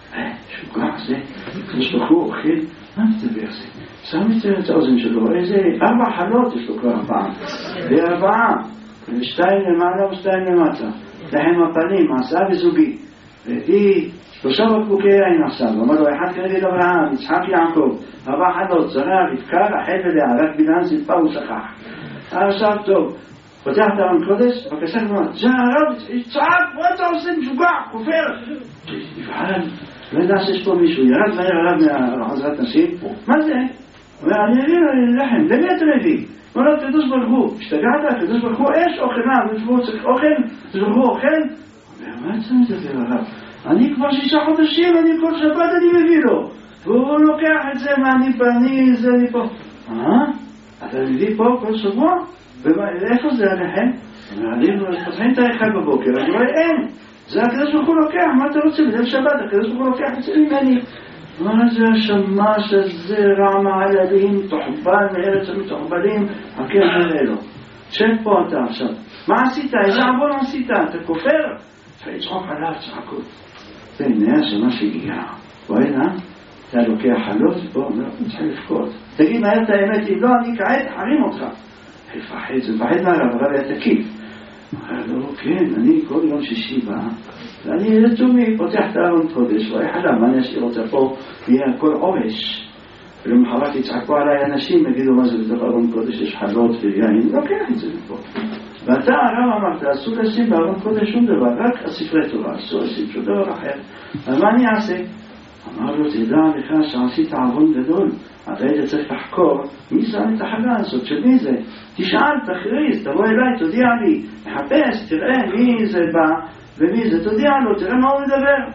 A: שוגע, זה, יש לו חור, אוכל, מה מדבר זה? שם את האוזן שלו, איזה ארבע חלות יש לו כבר הפעם, וארבעה, ושתיים למעלה ושתיים למטה, לחם הפנים, מעשה וזוגי, והיא שלושה בקבוקי יין עכשיו, אמר לו, אחד כנגד אברהם, יצחק יעקב, ארבע חלות, זרה, רבקה, רחל ולאה, רק בלעם זלפה הוא שכח. עכשיו טוב, פותח את ארון קודש, בבקשה כמובן, זה הרב, יצחק, מה אתה עושה? משוגע, כופר. יבחן, לא יודע שיש פה מישהו, ירד מהר עליו מהחזרת נשים, מה זה? הוא אומר, אני אביא לחם, למי אתה מביא? הוא אומר, קדוש ברוך הוא, השתגעת, קדוש ברוך הוא, אש אוכל, מה, קדוש ברוך הוא צריך אוכל, קדוש ברוך הוא אוכל? הוא אומר, מה אתה מדבר עליו? אני כבר שישה חודשים, אני כל שבת אני מביא לו, והוא לוקח את זה, מה אני פה, אני, זה אני פה. אה? אתה מביא פה כל שבוע? ואיפה זה הלחם? אני פותחים את האחד בבוקר, אני רואה אין, זה הקדוש ברוך הוא לוקח, מה אתה רוצה? בליל שבת, הקדוש ברוך הוא לוקח את זה ממני. מה זה השמש הזה, רע מעללים, תוחבן מארץ המתוחבנים, הכר נראה לו. שב פה אתה עכשיו, מה עשית? איזה עבון עשית? אתה כופר? אתה יצחוק עליו, צחקות. זה הנה השמש הגיעה. רואה נא? אתה לוקח חלות, בוא, לא, צריך לפקוד. תגיד מהר את האמת, אם לא, אני כעת חרים אותך. לפחד, זה מפחד מהרב, הרב היה תקיף. אמר לו, כן, אני כל יום שישי בא, ואני לתומי פותח את הארון קודש, ואי חלם, אני אשאיר אותה פה, יהיה הכל עורש. ולמחרת יצעקו עליי אנשים, יגידו מה זה בתוך הארון קודש, יש חלות ויין, לוקח את זה לפה. ואתה הרב אמרת, אסור לשים בארון קודש שום דבר, רק הספרי תורה, אסור לשים שום דבר אחר. אז מה אני אעשה? אמר לו, תדע לך שעשית עוון גדול, אתה היית צריך לחקור מי שם את החלה הזאת, של מי זה? תשאל, תכריז, תבוא אליי, תודיע לי, תחפש, תראה מי זה בא ומי זה, תודיע לו, תראה מה הוא מדבר.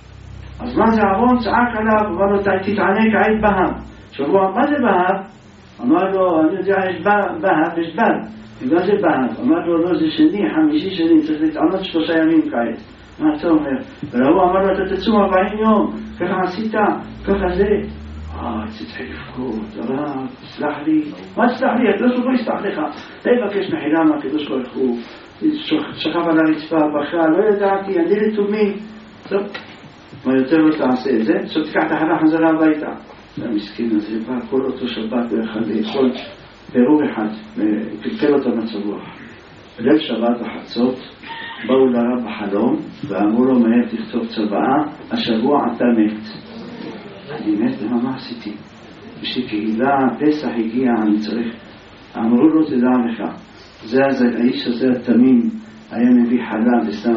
A: אז מה זה עוון? צעק עליו, אמר לו, תתענה כעת בהב. שבוע, מה זה בהב? אמר לו, אני יודע, יש בהב, יש בד. מה זה בהב? אמר לו, לא, זה שני, חמישי שני, צריך להתענות שלושה ימים כעת. מה אתה אומר? והוא אמר לו, אתה תצום ארבעים יום, ככה עשית, ככה זה. אה, תצטרך לבכות, הרב, תסלח לי. מה תסלח לי? הקדוש ברוך הוא יסלח לך. תבקש מחילה מהקדוש ברוך הוא. שכב על הרצפה, בכה, לא ידעתי, אני לתומי. טוב, מה יותר לא תעשה את זה? עכשיו תיקח את החלה חזרה הביתה. והמסכין הזה בא כל אותו שבת ואחד לאכול פירור אחד, וקלקל אותו מצב רוח. בליל שבת בחצות, באו לרב בחלום ואמרו לו, מהר תכתוב צוואה, השבוע אתה מת. אני מת, ומה עשיתי? כשקהילה, פסח הגיע, אני צריך, אמרו לו, תדע לך, זה האיש הזה התמים, היה מביא חלה ושם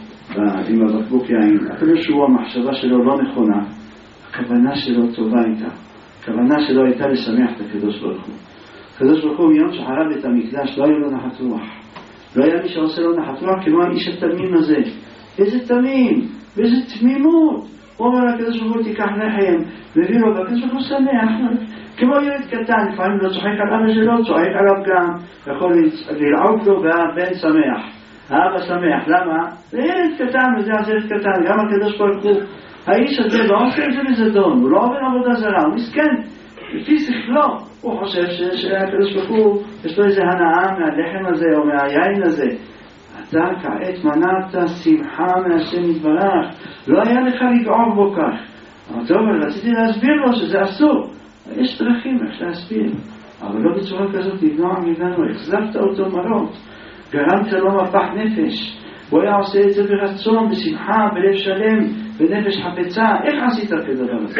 A: עם הבקבוק יין, אפילו שהוא המחשבה שלו לא נכונה, הכוונה שלו טובה הייתה, הכוונה שלו הייתה לשמח את הקדוש ברוך הוא. הקדוש ברוך הוא מיום שחרב את המקדש לא היה לו נחת רוח, לא היה מי שעושה לו נחת רוח כמו האיש התמים הזה. איזה תמים, ואיזה תמימות. הוא אומר לקדוש ברוך הוא תיקח לחם, מביא לו, והקדוש ברוך הוא שמח, כמו ילד קטן, לפעמים לא צוחק על אבא שלו, צוחק עליו גם, יכול ללעוק לו והבן שמח, האבא שמח. למה? זה ילד קטן, וזה ילד קטן, גם הקדוש ברוך הוא, האיש הזה לא עושה את זה בזדון, הוא לא עובד עבודה זרה, הוא מסכן, לפי שכלו, הוא חושב שהקדוש ברוך הוא, יש לו איזה הנאה מהלחם הזה או מהיין הזה. אתה כעת מנעת שמחה מהשם יתברך, לא היה לך לגעור בו כך. אבל טוב, רציתי להסביר לו שזה אסור. יש דרכים איך להסביר, אבל לא בצורה כזאת לגנוע ממנו, החזבת אותו מרות, גרמת לו מפח נפש. הוא היה עושה את זה ברצון, בשמחה, בלב שלם, בנפש חפצה. איך עשית כדבר הזה?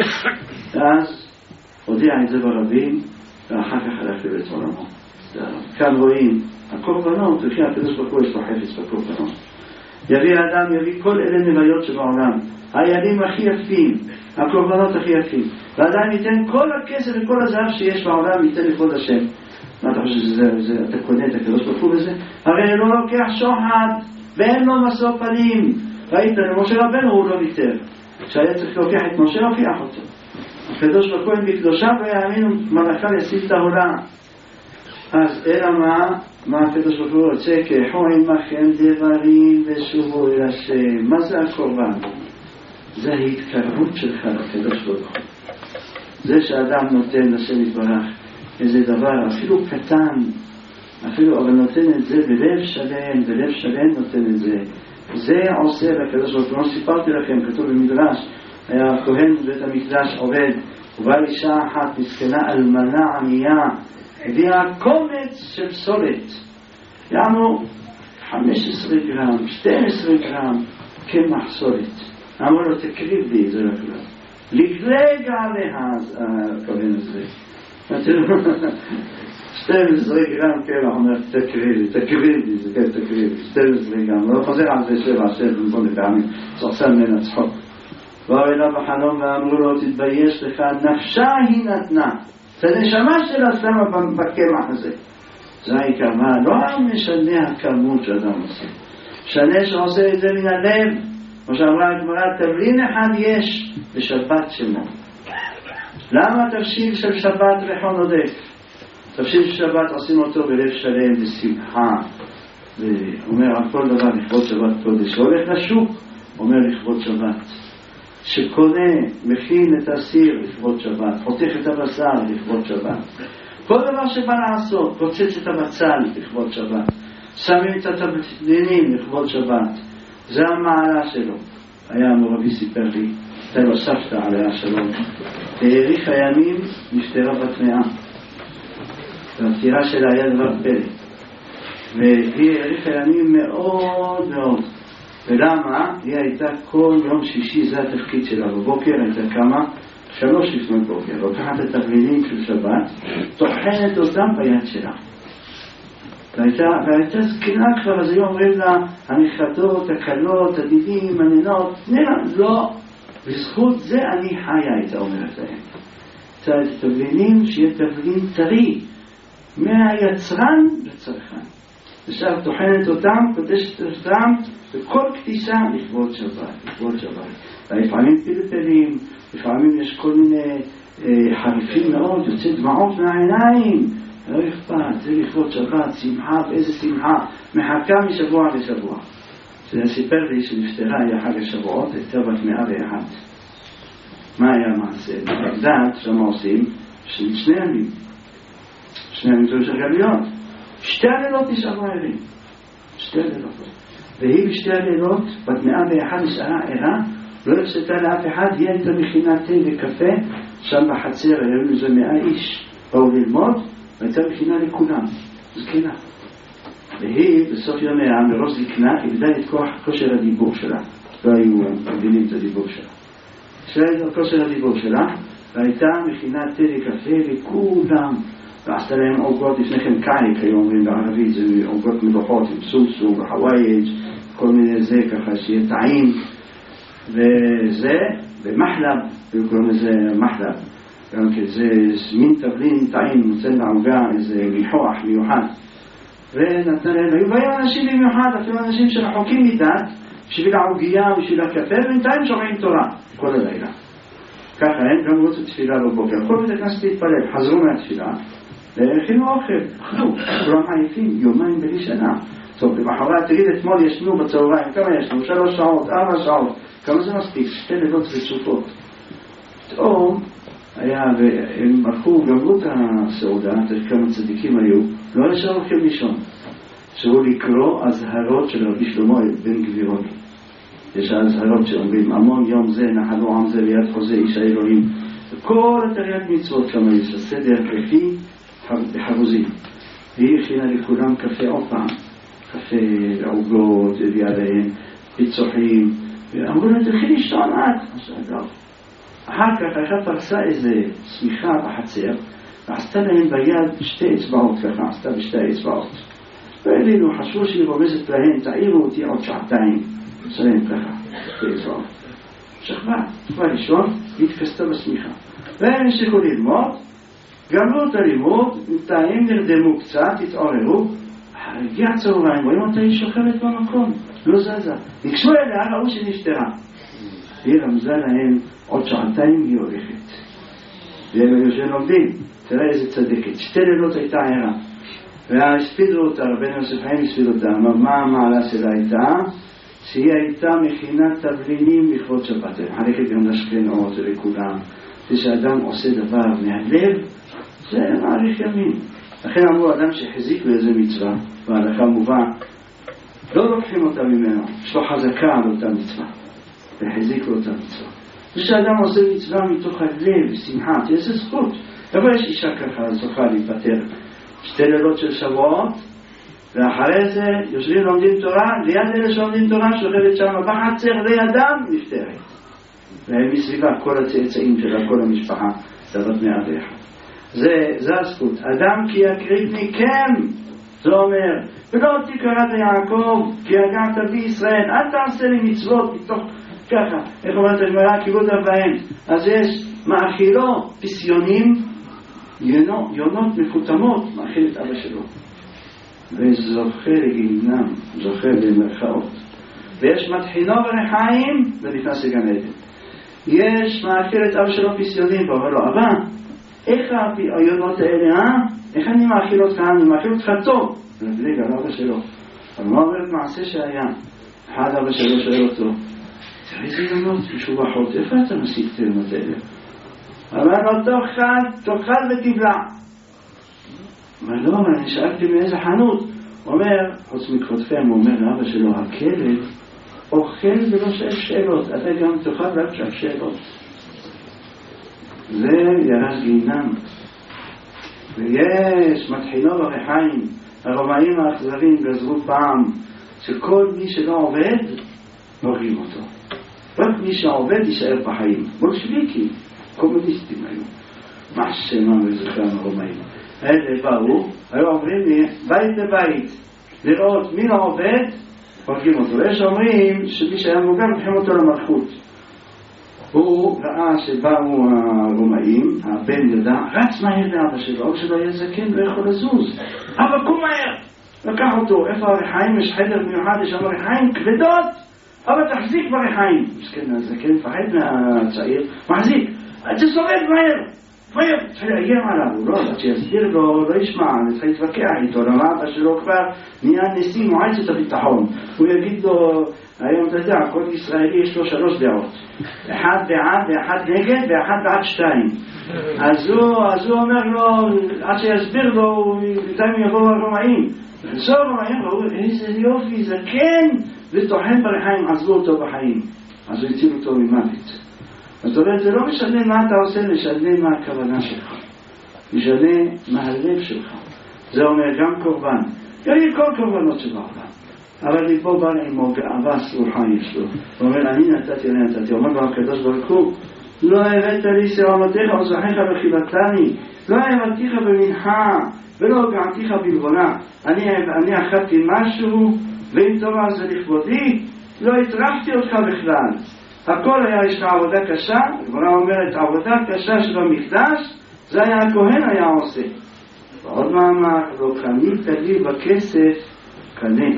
A: אז הודיע את זה ברבים, ואחר כך הלך לבית עולמו. כאן רואים הקורבנות, לפי הקדוש ברוך הוא יש לו חפץ בקורבנות. יביא האדם, יביא כל אלה נוויות שבעולם, הידים הכי יפים, הקורבנות הכי יפים, ועדיין ייתן כל הכסף וכל הזהב שיש בעולם, ייתן לכבוד השם. מה אתה חושב שזה, זה, אתה קונה את הקדוש ברוך הוא בזה? הרי לא לוקח שוחד ואין לו משוא פנים. ראית, למשה רבנו הוא לא ויתר, כשהיה צריך להוכיח את משה, הוכיח אותו. הקדוש ברוך הוא בקדושה ויאמינו מלאכה ישים את העולם. אז אלא מה? מה הקדוש ברוך הוא רוצה? קחו עמכם דברים ושובו אל השם. מה זה הקורבן? זה ההתקרבות שלך לקדוש ברוך הוא. זה שאדם נותן לשם יתברך איזה דבר אפילו קטן, אפילו אבל נותן את זה בלב שלם, בלב שלם נותן את זה. זה עושה לקדוש ברוך הוא. סיפרתי לכם, כתוב במדרש, היה הכהן בבית המקדש עובד, ובא אישה אחת מסכנה אלמנה ענייה, הביאה קומץ של פסולת, יענו חמש עשרה גרם, שתים עשרה גרם קמח פסולת. אמרו לו, תקריב לי, זה לכלל לגלג עליה הכהן הזה, שתים עשרה גרם קמח, אומר, תקריב לי, תקריב לי, זה כן, תקריב לי, שתים עשרה גרם, לא חוזר על זה שבע, שבע, במקום לפעמים, צוחסן מן הצחוק. באו אליו בחלום ואמרו לו, תתבייש לך, נפשה היא נתנה, זה נשמה שלה שמה בקמח הזה. זה העיקר, מה? לא משנה הכמות שאדם עושה, משנה שעושה את זה מן הלב. כמו שאמרה הגמרא, תבלין אחד יש בשבת שמו. למה תבשיל של שבת ריחון עודף? תבשיל של שבת עושים אותו בלב שלם, בשמחה, ואומר על כל דבר לכבוד שבת קודש. שהולך לשוק, אומר לכבוד שבת. שקונה, מכין את הסיר לכבוד שבת, חותך את הבשר לכבוד שבת. כל דבר שבא לעשות, פוצץ את הבצל לכבוד שבת, שמים את התבלינים לכבוד שבת. זה המעלה שלו. היה מורבי סיפר לי, אתה לא סבתא עליה שלום, תאריך הימים נפטרה בת מאה, והפטירה שלה היה דבר פלא, והיא האריך הימים מאוד מאוד. ולמה? היא הייתה כל יום שישי, זה התפקיד שלה, בבוקר הייתה קמה שלוש לפנות בוקר, לוקחת את התבלינים של שבת, טוחנת אותם ביד שלה, והייתה, והייתה זקנה כבר, אז היו אומרים לה, הנכדות, הקלות, הדידים, הננות, נראה, לא, בזכות זה אני חיה, הייתה אומרת להם. צריך את התבלינים, שיהיה תבלין טרי, מהיצרן לצרכן. עכשיו תוחנת אותם, קודשת אותם, וכל קדישה לכבוד שבת, לכבוד שבת. לפעמים פלפלים, לפעמים יש כל מיני אה, חריפים מאוד, יוצא דמעות מהעיניים, לא אכפת, זה לכבוד שבת, שמחה, ואיזה שמחה, מחכה משבוע לשבוע. זה סיפר לי שנפטרה היה חג השבועות, הייתה בת מאה ואחת. מה היה מעשה? בבגדד, שמה עושים? של שני ימים. שני ימים זו שחייב להיות. שתי הלילות נשארו ערים. שתי הלילות. והיא בשתי הלילות, בת מאה ואחת נשארה ערה, לא הפסתה לאף אחד, היא הייתה מכינה תה וקפה, שם בחצר, היו לזה מאה איש, באו ללמוד, והייתה מכינה לכולם, זקנה. והיא בסוף יומיה, מראש זקנה, איבדה את כוח כושר הדיבור שלה. לא היו מבינים את הדיבור שלה. שלה את כושר הדיבור שלה, והייתה מכינה תה וקפה לכולם, ועשתה להם עוגות, לפניכם קייק, היו אומרים בערבית, זה עוגות מדוחות, עם סוסו וחווייג', כל מיני זה, ככה שיהיה טעים, וזה, במחלב, קוראים לזה מחלב, גם כזה מין תבלין טעים, נותן לעוגה איזה מיחוח מיוחד, ונתן להם, היו באים אנשים במיוחד, אפילו אנשים שרחוקים מדת, בשביל העוגיה ובשביל הקפה, ובינתיים שומעים תורה כל הלילה. ככה הם גם רוצים תפילה בבוקר, כל בית הכנסת להתפלל, חזרו מהתפילה, והכינו אוכל, אכלו, כולם עייפים, יומיים בלי שנה. טוב, למחרת, תגיד, אתמול ישנו בצהריים, כמה ישנו? שלוש שעות, ארבע שעות, כמה זה מספיק? שתי לילות רצופות. פתאום היה, והם הלכו, גמרו את הסעודה, כמה צדיקים היו, לא ישר הולכים לישון. שהוא לקרוא הזהרות של רבי שלמה בן גבירוני. יש הזהרות שאומרים, המון יום זה, נחלו עם זה, ליד חוזה איש האלוהים. וכל התרי"ג מצוות כמה יש, הסדר כפי בחרוזים. והיא הכינה לכולם קפה עוד פעם. קפה, עוגות, הביאה להם, פיצוחים, ואמרו לה, תלכי לשתון עד. אחר כך אחת פרסה איזה סמיכה בחצר, ועשתה להם ביד שתי אצבעות ככה, עשתה בשתי אצבעות. ואלינו חשבו שהיא רומזת להם, תעירו אותי עוד שעתיים. עושה להם ככה, שתי אצבעות. שכבה, שכבה לישון, התכסתה בסמיכה. והם המשיכו ללמוד, גמרו את הלימוד, נתאים נרדמו קצת, התעוררו, הגיע צהריים, רואים אותה היא שוכבת במקום, לא זזה. נקשו אליה, ראו שנפטרה. היא רמזה להם, עוד שעתיים היא הולכת. והם היו שלומדים, תראה איזה צדקת. שתי לילות הייתה ערה. והספידו אותה, רבנו יוסף חיים הספיד אותה. מה המעלה שלה הייתה? שהיא הייתה מכינת תבלינים לכבוד שבת. מחלקת גם לשכנות ולכולם. ושאדם עושה דבר מהלב, זה מעריך ימים. לכן אמרו, אדם שחזיק באיזה מצווה, והלכה מובא, לא לוקחים אותה ממנו, יש לו חזקה על אותה מצווה, וחזיק לו אותה מצווה. זה שאדם עושה מצווה מתוך הלב, שמחה, תהיה זה זכות. איפה יש אישה ככה זוכה להיפטר? שתי לילות של שבועות, ואחרי זה יושבים לומדים תורה, ליד אלה שלומדים תורה, שוכבת שם בחצר לידם, נפטרת. והם מסביבה, כל הצאצאים שלה, כל המשפחה, דבר מאה ואחד. זה, זה הזכות. אדם כי יקריב מכם, זה אומר, ולא תקראת ליעקב, כי הגעת בישראל, אל תעשה לי מצוות מתוך ככה. איך אומרת הגמרא? כיבוד אב ואם. אז יש מאכילו פסיונים, יונות, יונות מפותמות, מאכיל את אבא שלו. וזוכה לגיהינום, זוכה במרכאות. ויש מטחינו ברחיים, ונכנס לגן עדן. יש מאכיל את אבא שלו פסיונים, ואומר לו, אבא, איך היונות האלה, אה? איך אני מאכיל אותך? אני מאכיל אותך טוב. ולגע על אבא שלו. אבל מה אומרת מעשה שהיה? אחד אבא שלו שואל אותו, תראה איזה יונות משובחות, איפה אתה משיג את היונות האלה? אמר לו, תאכל, תאכל ותבלע. אבל לא, אני שאלתי מאיזה חנות. הוא אומר, חוץ מכבודכם, הוא אומר לאבא שלו, הכלב אוכל ולא שואל שאלות, אתה גם תאכל רק שואל שאלות. זה ירש גיהינום. ויש מתחינו ברחיים, הרומאים האכזרים גזרו פעם שכל מי שלא עובד הורגים אותו, רק מי שעובד יישאר בחיים. בולשביקי, קומוניסטים היו, מה שמם וזכרם הרומאים האלה באו, היו עוברים מבית לבית לראות מי לא עובד, הורגים אותו. יש אומרים שמי שהיה מוגן לוקחים אותו למלכות. הוא ראה שבאו הרומאים, הבן ידע, רץ מהר לאבא שלו, אבא שלו היה זקן, לא יכול לזוז. אבא קום מהר! לקח אותו, איפה הרחיים? יש חדר מיוחד, יש שם הרחיים כבדות, אבא תחזיק ברחיים. מסכן, הזקן מפחד מהצעיר, מחזיק, תסובב מהר! מהר! צריך להגיע עליו, הוא לא, עד שיסביר לו, לא ישמע, צריך להתווכח איתו, למה אבא שלו כבר נהיה נשיא מועצת הביטחון. הוא יגיד לו, היום אתה יודע, כל ישראלי יש לו שלוש דעות, אחד בעד ואחד נגד ואחד בעד שתיים. אז הוא, אז הוא אומר לו, עד שיסביר לו, בינתיים יבואו הרומאים. וחזור הרומאים, ראו, איזה יופי, זקן וטוחן ברחיים, עזבו אותו בחיים. אז הוא הציל אותו ממוות. זאת אומרת, זה לא משנה מה אתה עושה, משנה מה הכוונה שלך, משנה מה הלב שלך. זה אומר גם קורבן, יגיד כל קורבנות שבעולם, אבל ליבו בא עם גאווה סרוחה יש לו. הוא אומר, אני נתתי, אני נתתי. אומר לו הקדוש ברוך הוא, לא הבאת לי שעמתך וזכיך וחיבתני, לא הבאתיך במנחה ולא הגעתיך בלבונה. אני, אני אכלתי משהו, ואם תאמר זה לכבודי, לא הטרחתי אותך בכלל. הכל היה, יש לך עבודה קשה, הגמרא אומרת, עבודה קשה שבמקדש, זה היה הכהן היה עושה. ועוד מאמר, לא קנית לי בכסף, קנה.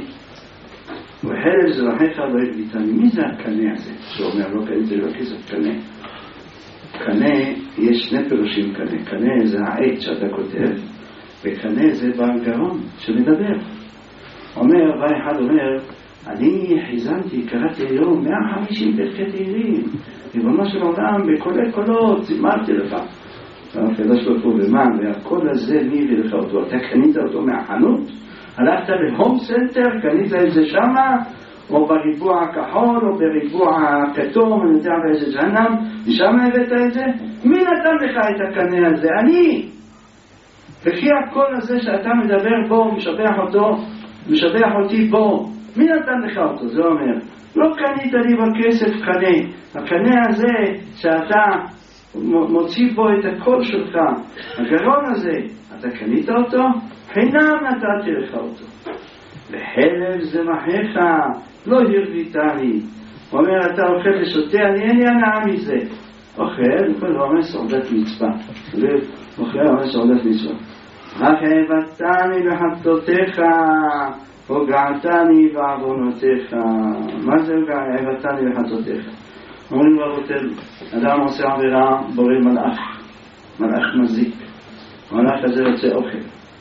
A: וחלב זרחיך לא הגביתני. מי זה הקנה הזה? שאומר, לא קנית לי בכסף, קנה. קנה, יש שני פירושים קנה. קנה זה העט שאתה כותב, וקנה זה בגרון שמדבר. אומר, בא אחד אומר, אני חיזנתי, קראתי היום מאה וחמישים פרקי תהילים, ריבונו של עולם, בקולי קולות, זימרתי לך. הקדוש ברוך הוא במן, והקול הזה מי הביא לך אותו? אתה קנית אותו מהחנות? הלכת להום סנטר, קנית את זה שמה, או בריבוע הכחול, או בריבוע הכתום, אני יודע באיזה ג'הנם, ושמה הבאת את זה? מי נתן לך את הקנה הזה? אני! וכי הקול הזה שאתה מדבר בו, משבח אותו, משבח אותי בו, מי נתן לך אותו? זה אומר, לא קנית לי בכסף קנה. הקנה הזה שאתה מוציא בו את הקול שלך, הגרון הזה, אתה קנית אותו? חינם נתתי לך אותו. וחלב זרחיך לא הרביתני. הוא אומר, אתה אוכל ושותה, אני אין לי הנאה מזה. אוכל, הוא אומר סעודת מצווה. אוכל, הוא אומר סעודת מצווה. רק הבטני בחטאותיך, הוגעתני בעוונותיך. מה זה הבטני בחטאותיך? אומרים לו רבותינו, אדם עושה עבירה, בורא מלאך, מלאך מזיק. המלאך הזה רוצה אוכל.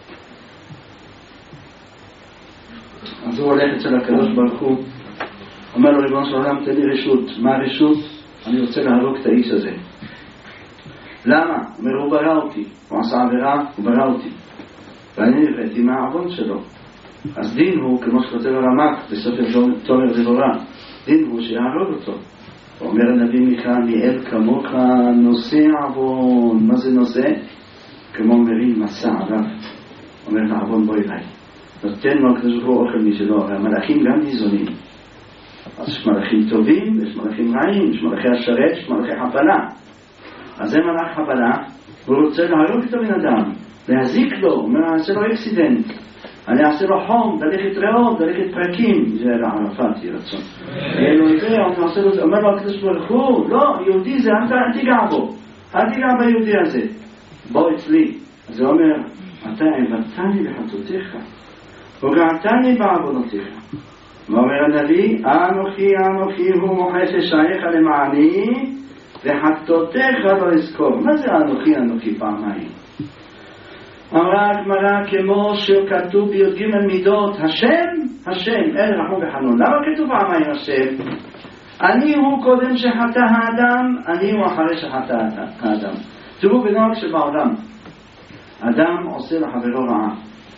A: אז הוא הולך אצל הקדוש ברוך הוא, אומר לו, ריבונו של עולם, תן לי רשות. מה הרשות? אני רוצה להרוג את האיש הזה. למה? אומר, הוא ברא אותי, הוא עשה עבירה, הוא ברא אותי, ואני נבראתי מהעוון שלו. אז דין הוא, כמו שכותב הרמ"ק בספר תומר דבורה, דין הוא שיהרוג אותו. אומר הנביא מיכה, ניאל כמוך נושא עוון. מה זה נושא? כמו מרים מסע עליו. אומר לעוון בוא אליי. נותן לו הקדוש ברוך הוא אוכל משלו. המלאכים גם ניזונים. אז יש מלאכים טובים, יש מלאכים רעים, יש מלאכי השרת, יש מלאכי חבלה. אז זה מלאך חבלה, הוא רוצה להרוג את הבן אדם, להזיק לו, הוא אומר, אני אעשה לו אקסידנט, אני אעשה לו חום, דלקת ריאות, דלקת פרקים, זה לערפאת ירצון. אלו יודע, הוא אומר לו הקדוש ברוך הוא, לא, יהודי זה, אל תיגע בו, אל תיגע ביהודי הזה, בוא אצלי. אז הוא אומר, אתה עבדתני בחטאותיך, וגעתני בעוונותיך. מה אומר הנביא? אנוכי אנוכי הוא מוחש אשעיך למעני וחטאותיך לא אזכור. מה זה אנוכי אנוכי פעמיים? אמרה הגמרא, כמו שכתוב בי"ג מידות, השם השם אל רחום וחנון. למה כתוב פעמיים השם? אני הוא קודם שחטא האדם, אני הוא אחרי שחטא האדם. תראו בנוהג שבעולם, אדם עושה לחברו רעה,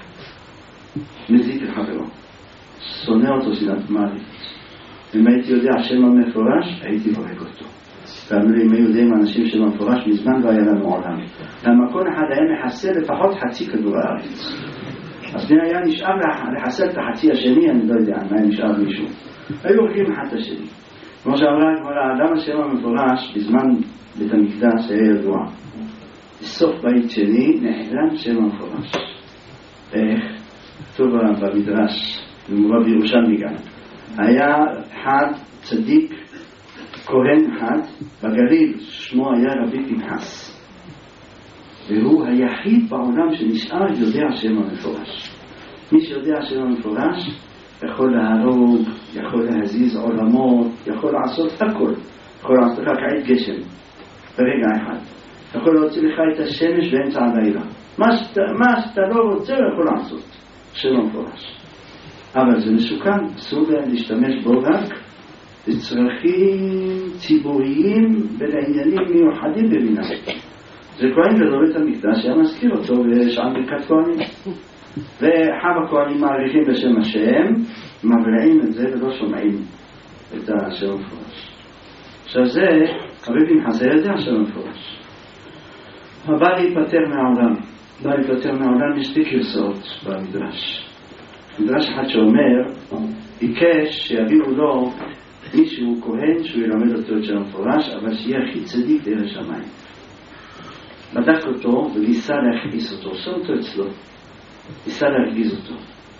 A: מזיק לחברו, שונא אותו שנאת מוות. אם הייתי יודע שם המפורש, הייתי הורג אותו. ואמרו, אם היו יודעים אנשים שם המפורש, מזמן לא היה לנו עולם. למה כל אחד היה מחסל לפחות חצי כדור הארץ. אז מי היה נשאר לחסל את החצי השני, אני לא יודע, מה היה נשאר מישהו. היו הורגים אחד את השני. כמו שאמרה הגמרא, למה שם המפורש, בזמן בית המקדש היה ידוע. בסוף בית שני, נעלם שם המפורש. איך? כתוב במדרש, במובא בירושלמי גם. היה אחד צדיק, כהן אחד, בגליל, שמו היה רבי פנחס. והוא היחיד בעולם שנשאר יודע שם המפורש. מי שיודע שם המפורש, יכול להרוג, יכול להזיז עולמות, יכול לעשות הכל. יכול לעשות לך כעת גשם, ברגע אחד. יכול להוציא לך את השמש באמצע הלילה. מה שאתה, מה שאתה לא רוצה, הוא יכול לעשות. שם המפורש. אבל זה מסוכן, אסור להשתמש בו רק לצרכים ציבוריים ולעניינים מיוחדים בבינה. זה כהן גדול בית המקדש, היה מזכיר אותו בשעת ברכת כהנים. ואחר הכהנים מעריכים בשם השם, מבלעים את זה ולא שומעים את השם המפורש. עכשיו זה, רבי פנחס יודע השם המפורש. הבא להיפטר מהעולם. בא להיפטר מהעולם יש שתי גרסאות במדרש. מדרש אחד שאומר, ביקש שיביאו לו מישהו כהן שהוא ילמד אותו את שם המפורש, אבל שיהיה הכי צדיק לירא שמיים. בדק אותו וניסה להכניס אותו, עושה אותו אצלו, ניסה להרגיז אותו.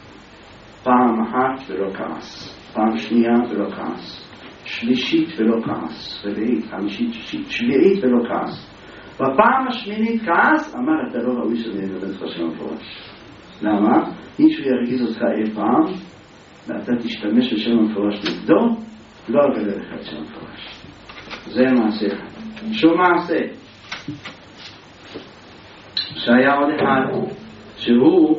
A: פעם אחת ולא כעס, פעם שנייה ולא כעס, שלישית ולא כעס, רביעית, חמישית, שישית, שביעית ולא כעס. בפעם השמינית כעס, אמר, אתה לא ראוי שאני אלמד אותך שם המפורש. למה? מישהו ירגיז אותך אי פעם, ואתה תשתמש בשם המפורש נגדו, לא אגלה לך את שם המפורש. זה מעשה אחד. שום מעשה. שהיה עוד אחד, שהוא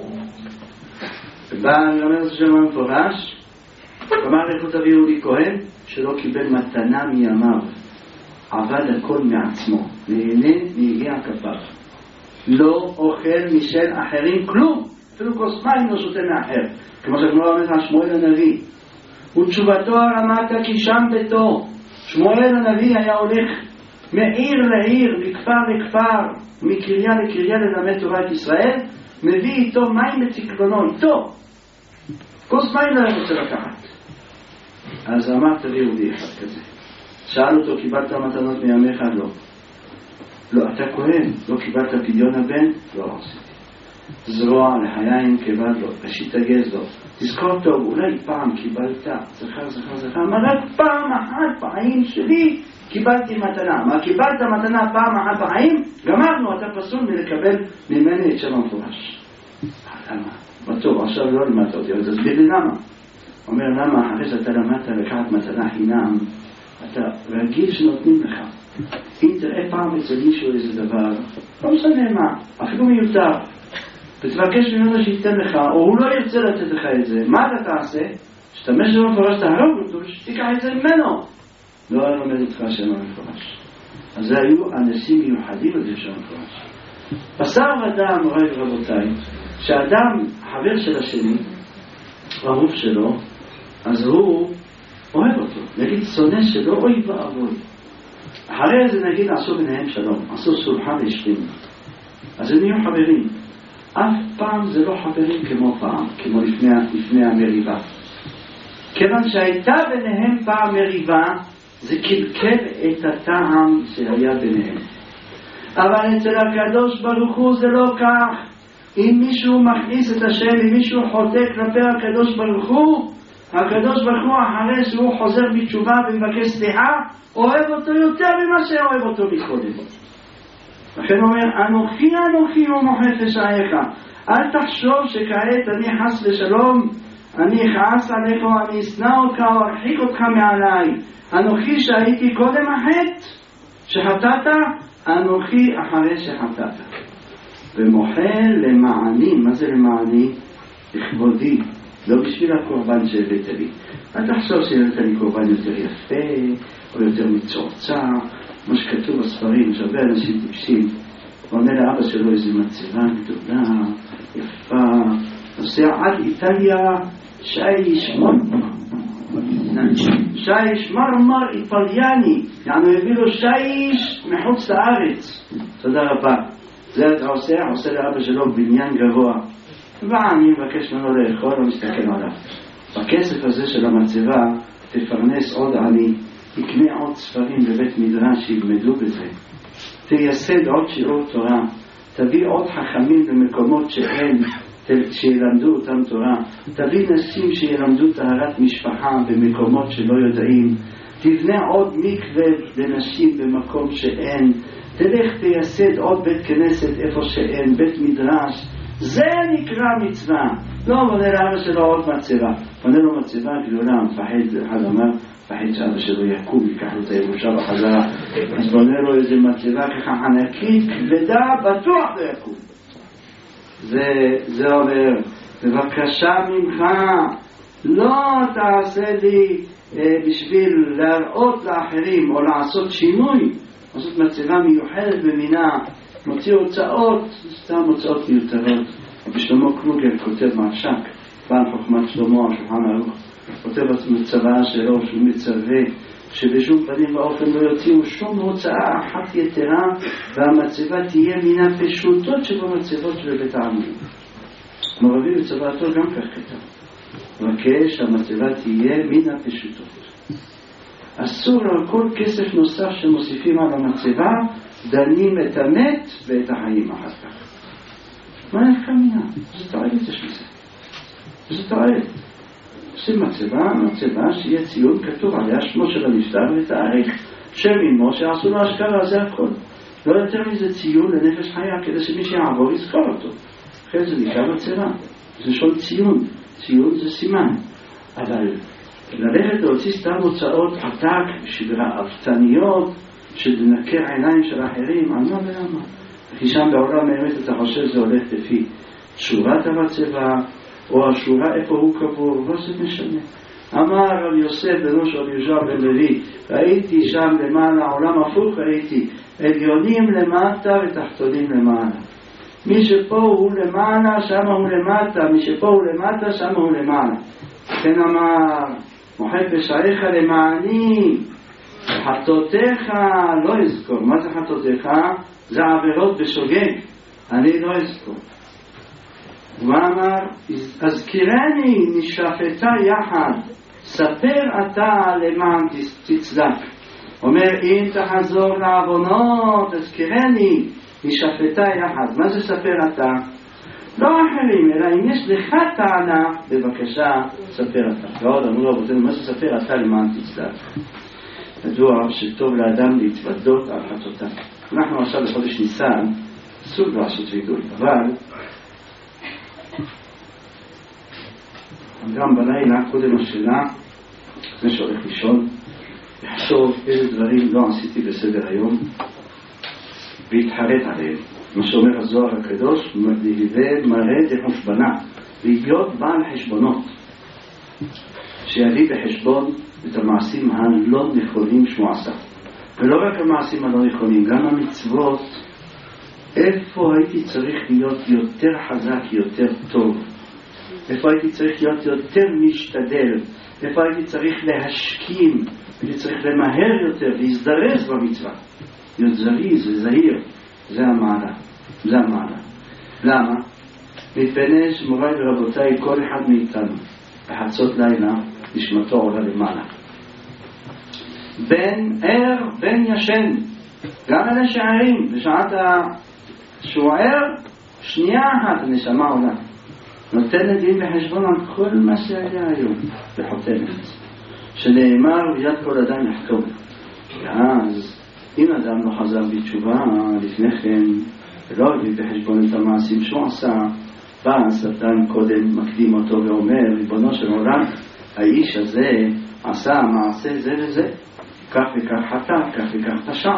A: בא ללמד את שם המפורש, אמר לכו תביאו לי כהן שלא קיבל מתנה מימיו, עבד הכל מעצמו, נהנה מיגיע כפיו, לא אוכל משל אחרים כלום, אפילו כוס מים לא שותה מאחר, כמו שהגמרא אומרת על שמואל הנביא. ותשובתו הרמתה כי שם ביתו. שמואל הנביא היה הולך מעיר לעיר, מכפר לכפר, מקריה לקריה ללמד תורת ישראל, מביא איתו מים בצקלונו, איתו כוס מים לא היה רוצה לקחת. אז אמר תביאו לי אחד כזה. שאל אותו, קיבלת מתנות מימיך? לא. לא, אתה כהן, לא קיבלת פדיון הבן? לא עשיתי. זרוע לחיים כבד לו, ראשית הגז לו. תזכור טוב, אולי פעם קיבלת, זכר זכר זכר, אבל רק פעם אחת בחיים שלי קיבלתי מתנה. מה קיבלת מתנה פעם אחת בחיים? גמרנו, אתה פסול מלקבל ממני את שם המפורש. למה? בטוב, עכשיו לא למדת אותי, אבל תסביר לי למה. אומר למה, אחרי שאתה למדת לקחת מתנה חינם, אתה רגיל שנותנים לך. אם תראה פעם אצל מישהו איזה דבר, לא משנה מה, אפילו מיותר, ותבקש ממנו שייתן לך, או הוא לא ירצה לתת לך את זה, מה אתה תעשה? שתמש שם המפורש, תהרוג אותו, שתיקח את זה ממנו. לא לומד אותך שם המפורש. אז זה היו אנשים מיוחדים על זה שם המפורש. בשר ודם, מוריי ורבותיי, שאדם, החבר של השני, הרוב שלו, אז הוא אוהב אותו, נגיד שונא שלא אוי ואבוי. אחרי זה נגיד עשו ביניהם שלום, עשו סולחה והשלימו. אז הם נהיו חברים. אף פעם זה לא חברים כמו פעם, כמו לפני, לפני המריבה. כיוון שהייתה ביניהם פעם מריבה, זה קלקל את הטעם שהיה ביניהם. אבל אצל הקדוש ברוך הוא זה לא כך. אם מישהו מכניס את השם, אם מישהו חוטא כלפי הקדוש ברוך הוא, הקדוש ברוך הוא אחרי שהוא חוזר בתשובה ומבקש סליחה, אוהב אותו יותר ממה שאוהב אותו מקודם. לכן הוא אומר, אנוכי אנוכי ומוחץ לשעיך. אל תחשוב שכעת אני חס ושלום, אני אכעס עליך או אני אשנא אותך או ארחיק אותך מעליי. אנוכי שהייתי קודם החטא, שחטאת, אנוכי אחרי שחטאת. ומוחל למעני. מה זה למעני? לכבודי, לא בשביל הקורבן שהבאת לי. אל תחשוב שהבאת לי קורבן יותר יפה או יותר מצועצע, מה שכתוב בספרים, שהרבה אנשים טיפשים, ועונה לאבא שלו איזו מצבה גדולה, יפה, נוסע עד איטליה, שיש מרמר, שיש מרמר איטליאני, יענו הביא לו שיש מחוץ לארץ. תודה רבה. זה אתה עושה, עושה לאבא שלו בניין גבוה, ואני מבקש ממנו לאכול, לא מסתכל עליו. בכסף הזה של המצבה תפרנס עוד עני, תקנה עוד ספרים בבית מדרש, ילמדו בזה, תייסד עוד שיעור תורה, תביא עוד חכמים במקומות שאין, שילמדו אותם תורה, תביא נשים שילמדו טהרת משפחה במקומות שלא יודעים, תבנה עוד מקווה לנשים במקום שאין, תלך תייסד עוד בית כנסת איפה שאין, בית מדרש. זה נקרא מצווה. לא בונה לאבא שלו עוד מצבה, בונה לו מצבה גדולה, מפחד, אחד אמר, מפחד שאבא שלו יקום, ייקח לו את הירושה בחזרה, אז בונה לו איזה מצבה ככה ענקית, כבדה, בטוח לא יקום. זה, זה אומר, בבקשה ממך, לא תעשה לי אה, בשביל להראות לאחרים או לעשות שינוי, לעשות מצבה מיוחדת במינה, מוציא הוצאות, סתם הוצאות מיותרות. בשלמה קלוגר כותב מהשק, בעל חוכמת שלמה, השולחן ערוך, כותב בצוואה שלו שהוא מצווה שבשום פנים ואופן לא יוציאו שום הוצאה אחת יתרה, והמצבה תהיה מן הפשוטות שבמצבות של בית העלמין. מרבי בצוואתו גם כך כתב, מבקש שהמצבה תהיה מן הפשוטות. אסור על כל כסף נוסף שמוסיפים על המצבה, דנים את המת ואת החיים אחר כך. מה נפקא מינה? זה תועלת יש לזה. זה תועלת. עושים מצבה, מצבה שיהיה ציון, כתוב עליה שמו של הנפטר ותאריך שם אמו שעשו לו השכרה, זה הכל. לא יותר מזה ציון לנפש חיה, כדי שמי שיעבור יזכור אותו. אחרי זה נקרא מצבה. זה שול ציון. ציון זה סימן. אבל ללכת להוציא סתם הוצאות עתק, שגרעבתניות, שדנקר עיניים של אחרים, על מה ולמה? כי שם בעולם האמת אתה חושב זה הולך לפי שורת המצבה, או השורה איפה הוא קבור, לא זה משנה. אמר רב יוסף בראש רב יהושע בן לוי, ראיתי שם למעלה, העולם הפוך ראיתי, עליונים למטה ותחתונים למעלה. מי שפה הוא למעלה, שם הוא למטה, מי שפה הוא למטה, שם הוא למעלה. לכן אמר, מוחד בשעיך למעני, חטאותיך לא אזכור. מה זה חטאותיך? זה עבירות בשוגג, אני לא אזכור. הוא אמר, הזכירני נשפטה יחד, ספר אתה למען תצדק. אומר, אם תחזור לעוונות, הזכירני נשפטה יחד. מה זה ספר אתה? לא אחרים, אלא אם יש לך טענה, בבקשה, ספר אתה. ועוד אמרו לו, מה זה ספר אתה למען תצדק? ידוע שטוב לאדם להתוודות על חטאותיו. אנחנו עכשיו בחודש ניסן, אסור לעשות וידוי, אבל גם בלילה, קודם השאלה, לפני שהולך לישון, לחשוב איזה דברים לא עשיתי בסדר היום, והתחרט עליהם. מה שאומר הזוהר הקדוש, להיווה מראה דחושבנה, להיות בעל חשבונות, שיביא בחשבון את המעשים הלא נכונים שהוא עשה. ולא רק המעשים הלא נכונים, גם המצוות, איפה הייתי צריך להיות יותר חזק, יותר טוב, איפה הייתי צריך להיות יותר משתדל, איפה הייתי צריך להשכים הייתי צריך למהר יותר, להזדרז במצווה, להיות זריז וזהיר. זה המעלה, זה המעלה. למה? מפני שמוריי ורבותיי, כל אחד מאיתנו בחצות לילה נשמתו עולה למעלה, בין ער בין ישן. גם אלה שערים בשעת שהוא ער, שנייה אחת הנשמה עולה, נותנת דין וחשבון על כל מה שהיה היום בחותמת, שנאמר ויד כל אדם יחתום. ואז אם אדם לא חזר בתשובה לפני כן ולא הביא בחשבון את המעשים שהוא עשה, בא השטן קודם מקדים אותו ואומר, ריבונו של עולם, האיש הזה עשה מעשה זה וזה, כך וכך חטא, כך וכך פשע.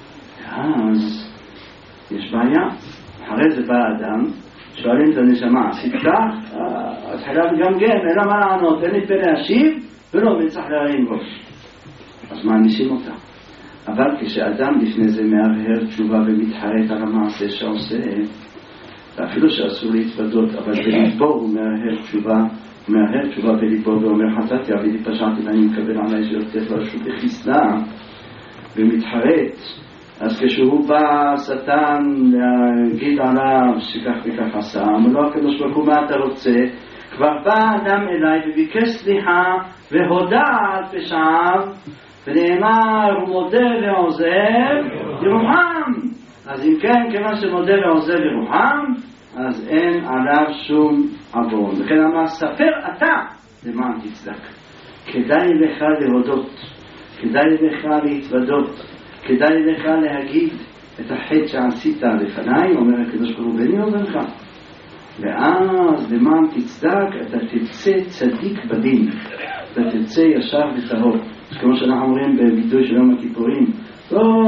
A: ואז יש בעיה. אחרי זה בא האדם, שואלים את הנשמה, עשית כך? התחילה לגמגם, אין לה מה לענות, אין לי פה להשיב ולא מצליח להרים ראש. אז מענישים אותה. אבל כשאדם לפני זה מהרהר תשובה ומתחרט על המעשה שעושה, ואפילו שאסור להתוודות, אבל בליבו הוא מהרהר תשובה, הוא מהרהר תשובה בליבו ואומר, חטאתי, עביתי, פשעתי ואני מקבל עליי שיותר לרשות בחסדה, ומתחרט. אז כשהוא בא שטן להגיד עליו שכך וכך עשה, אמר לו הקדוש ברוך הוא, מה אתה רוצה? כבר בא אדם אליי וביקש סליחה והודע על פשעיו, ונאמר הוא מודה ועוזב ירוחם. אז אם כן, כיוון שמודה ועוזב ירוחם, אז אין עליו שום עוון. לכן אמר, ספר אתה למען תצדק. כדאי לך להודות, כדאי לך להתוודות, כדאי לך להגיד את החטא שעשית לפניי, אומר הקדוש ברוך הוא, ביני ובינך. ואז למען תצדק אתה תצא צדיק בדין, אתה תצא ישר וטהור. כמו שאנחנו אומרים בביטוי של יום הכיפורים, לא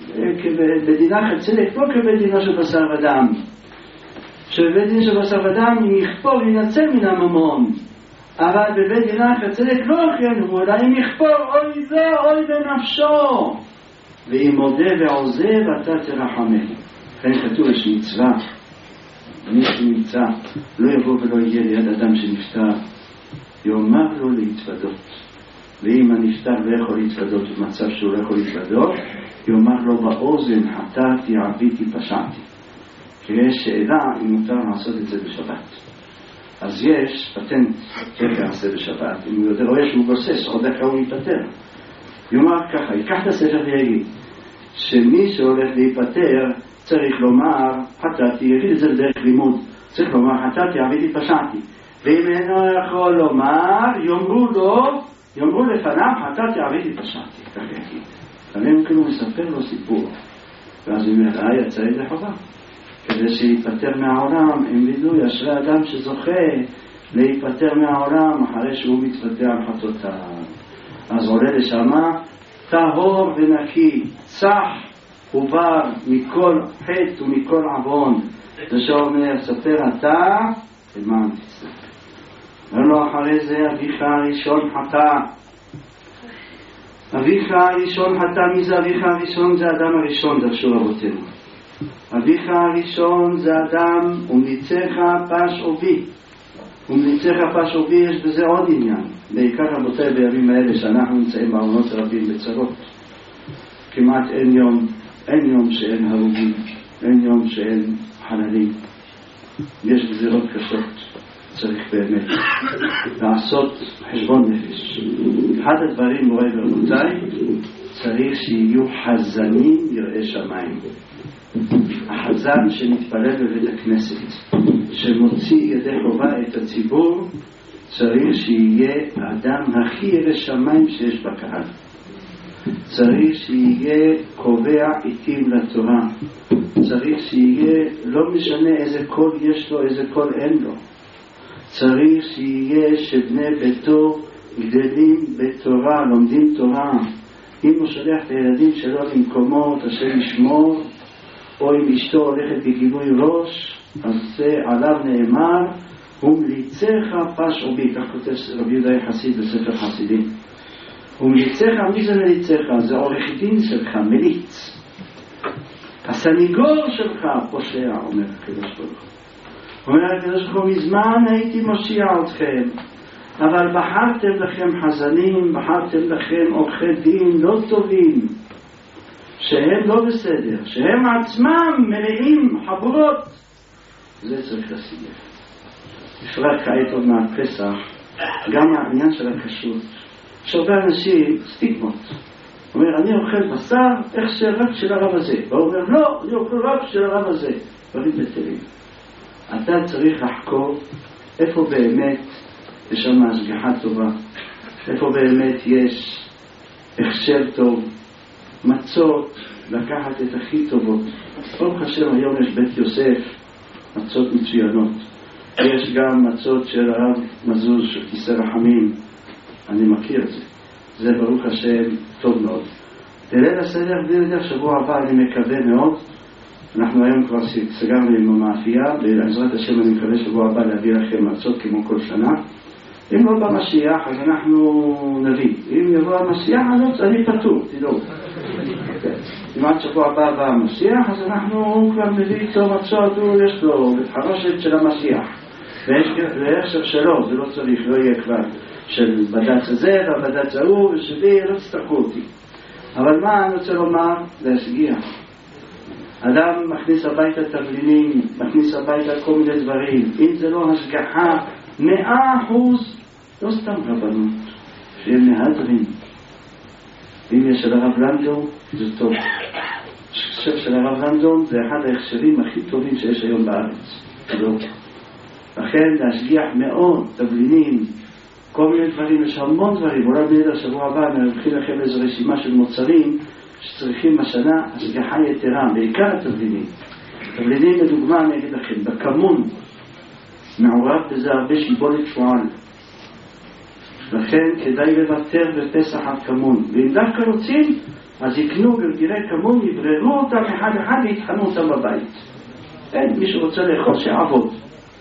A: בדינה חצדק, לא כבדינה של בשר ודם, שבבית דין של בשר ודם אם יכפור ינצל מן הממון, אבל בבית דינה חצדק לא כן הוא, אלא אם יכפור אוי זה אוי בנפשו, ואם מודה ועוזב אתה תרחמם. לכן כתוב יש מצווה, מי שנמצא לא יבוא ולא יהיה ליד אדם שנפטר, יאמר לו להתוודות. ואם הנפטר לא יכול להתוודות במצב שהוא לא יכול להתוודות, יאמר לו באוזן, חטאתי, עביתי, פשעתי. כי יש שאלה אם מותר לעשות את זה בשבת. אז יש פטנט איך יעשה בשבת. אם הוא יודע, רואה שהוא גוסס, עוד דקה הוא ייפטר. יאמר ככה, ייקח את הספר ויגיד שמי שהולך להיפטר צריך לומר חטאתי, יגיד את זה בדרך לימוד, צריך לומר חטאתי, עביתי, פשעתי. ואם אינו יכול לומר, יאמרו לו, יאמרו לפניו, חטאתי, עביתי, פשעתי. כך יגיד. עליהם כאילו מספר לו סיפור. ואז הוא אומר, יצא את זה חובה. כדי שיפטר מהעולם, הם וידוי, אשרי אדם שזוכה להיפטר מהעולם אחרי שהוא מתוודע על חטאותיו. אז עולה לשמה, טהור ונקי, צח ובר מכל חטא ומכל עוון. זה שאומר, ספר אתה, למען תצטרך. ולא אחרי זה, אביך הראשון חטא. אביך הראשון חטא, מי זה אביך הראשון? זה אדם הראשון, דרשו רבותינו. אביך הראשון זה אדם, ומליצך פש עובי. ומליצך פש עובי, יש בזה עוד עניין. בעיקר רבותיי בימים האלה שאנחנו נמצאים בעונות רבים בצרות. כמעט אין יום, אין יום שאין הרוגים, אין יום שאין חללים. יש גזירות קשות. צריך באמת לעשות חשבון נפש. אחד הדברים, מוריי ורבותיי, צריך שיהיו חזנים יראי שמיים. החזן שמתפלל בבית הכנסת, שמוציא ידי חובה את הציבור, צריך שיהיה האדם הכי ירא שמיים שיש בקהל. צריך שיהיה קובע עיתים לתורה. צריך שיהיה, לא משנה איזה קול יש לו, איזה קול אין לו. צריך שיהיה שבני ביתו גדלים בתורה, לומדים תורה. אם הוא שולח את הילדים שלו למקומות השם ישמור, או אם אשתו הולכת בגילוי ראש, אז זה עליו נאמר, ומליצך פש עובי, כך כותב רבי יהודה חסיד בספר חסידים. ומליצך, מי זה מליצך? זה עורך דין שלך, מליץ. הסניגור שלך פושע, אומר הקדוש ברוך הוא. אומר הקדוש ברוך הוא, מזמן הייתי מושיע אתכם, אבל בחרתם לכם חזנים, בחרתם לכם עורכי דין לא טובים, שהם לא בסדר, שהם עצמם מלאים חבורות. זה צריך לשים לב. בפרט כעת עוד מעט פסח, גם העניין של הכשרות. יש הרבה אנשים סטיגמות. הוא אומר, אני אוכל בשר, איך שרק של הרב הזה. והוא אומר, לא, אני אוכל רק של הרב הזה. דברים בטלים. אתה צריך לחקור איפה באמת יש שם השגחה טובה, איפה באמת יש הכשר טוב, מצות, לקחת את הכי טובות. ברוך השם, היום יש בית יוסף, מצות מצוינות. יש גם מצות של הרב מזוז, של כיסא רחמים. אני מכיר את זה. זה ברוך השם טוב מאוד. תראה לסדר בלי לדעת, שבוע הבא אני מקווה מאוד. אנחנו היום כבר סגרנו עם המאפייה, בעזרת השם אני מקווה שבוע הבא להביא לכם מצות כמו כל שנה. אם לא במשיח, אז אנחנו נביא. אם יבוא המשיח, אז אני פתור, תדעו. אם עד שבוע הבא בא המשיח, אז אנחנו כבר נביא איתו מצות, הוא יש לו את חרושת של המשיח. והכשר שלו, זה לא צריך, לא יהיה כבר של בד"ץ הזה והבד"ץ ההוא ושלי, לא תצטרכו אותי. אבל מה אני רוצה לומר? להשגיע. אדם מכניס הביתה תבלינים, מכניס הביתה כל מיני דברים. אם זה לא השגחה מאה אחוז, לא סתם רבנות, שיהיה מהדרין. אם יש של הרב לנדון, זה טוב. השם של הרב לנדון זה אחד ההכשרים הכי טובים שיש היום בארץ. לא. לכן להשגיח מאוד, תבלינים, כל מיני דברים, יש המון דברים. אולי בידע שבוע הבא אני אתחיל לכם איזו רשימה של מוצרים שצריכים השנה השגחה יתרה, בעיקר התבלינים. תבלינים לדוגמה אני אגיד לכם, בכמון מעורב בזה הרבה שיבולת שועל. לכן כדאי לוותר בפסח על כמון. ואם דווקא רוצים, אז יקנו גרגירי כמון, יבררו אותם אחד אחד ויתחנו אותם בבית. אין, מי שרוצה לאכול שעבוד.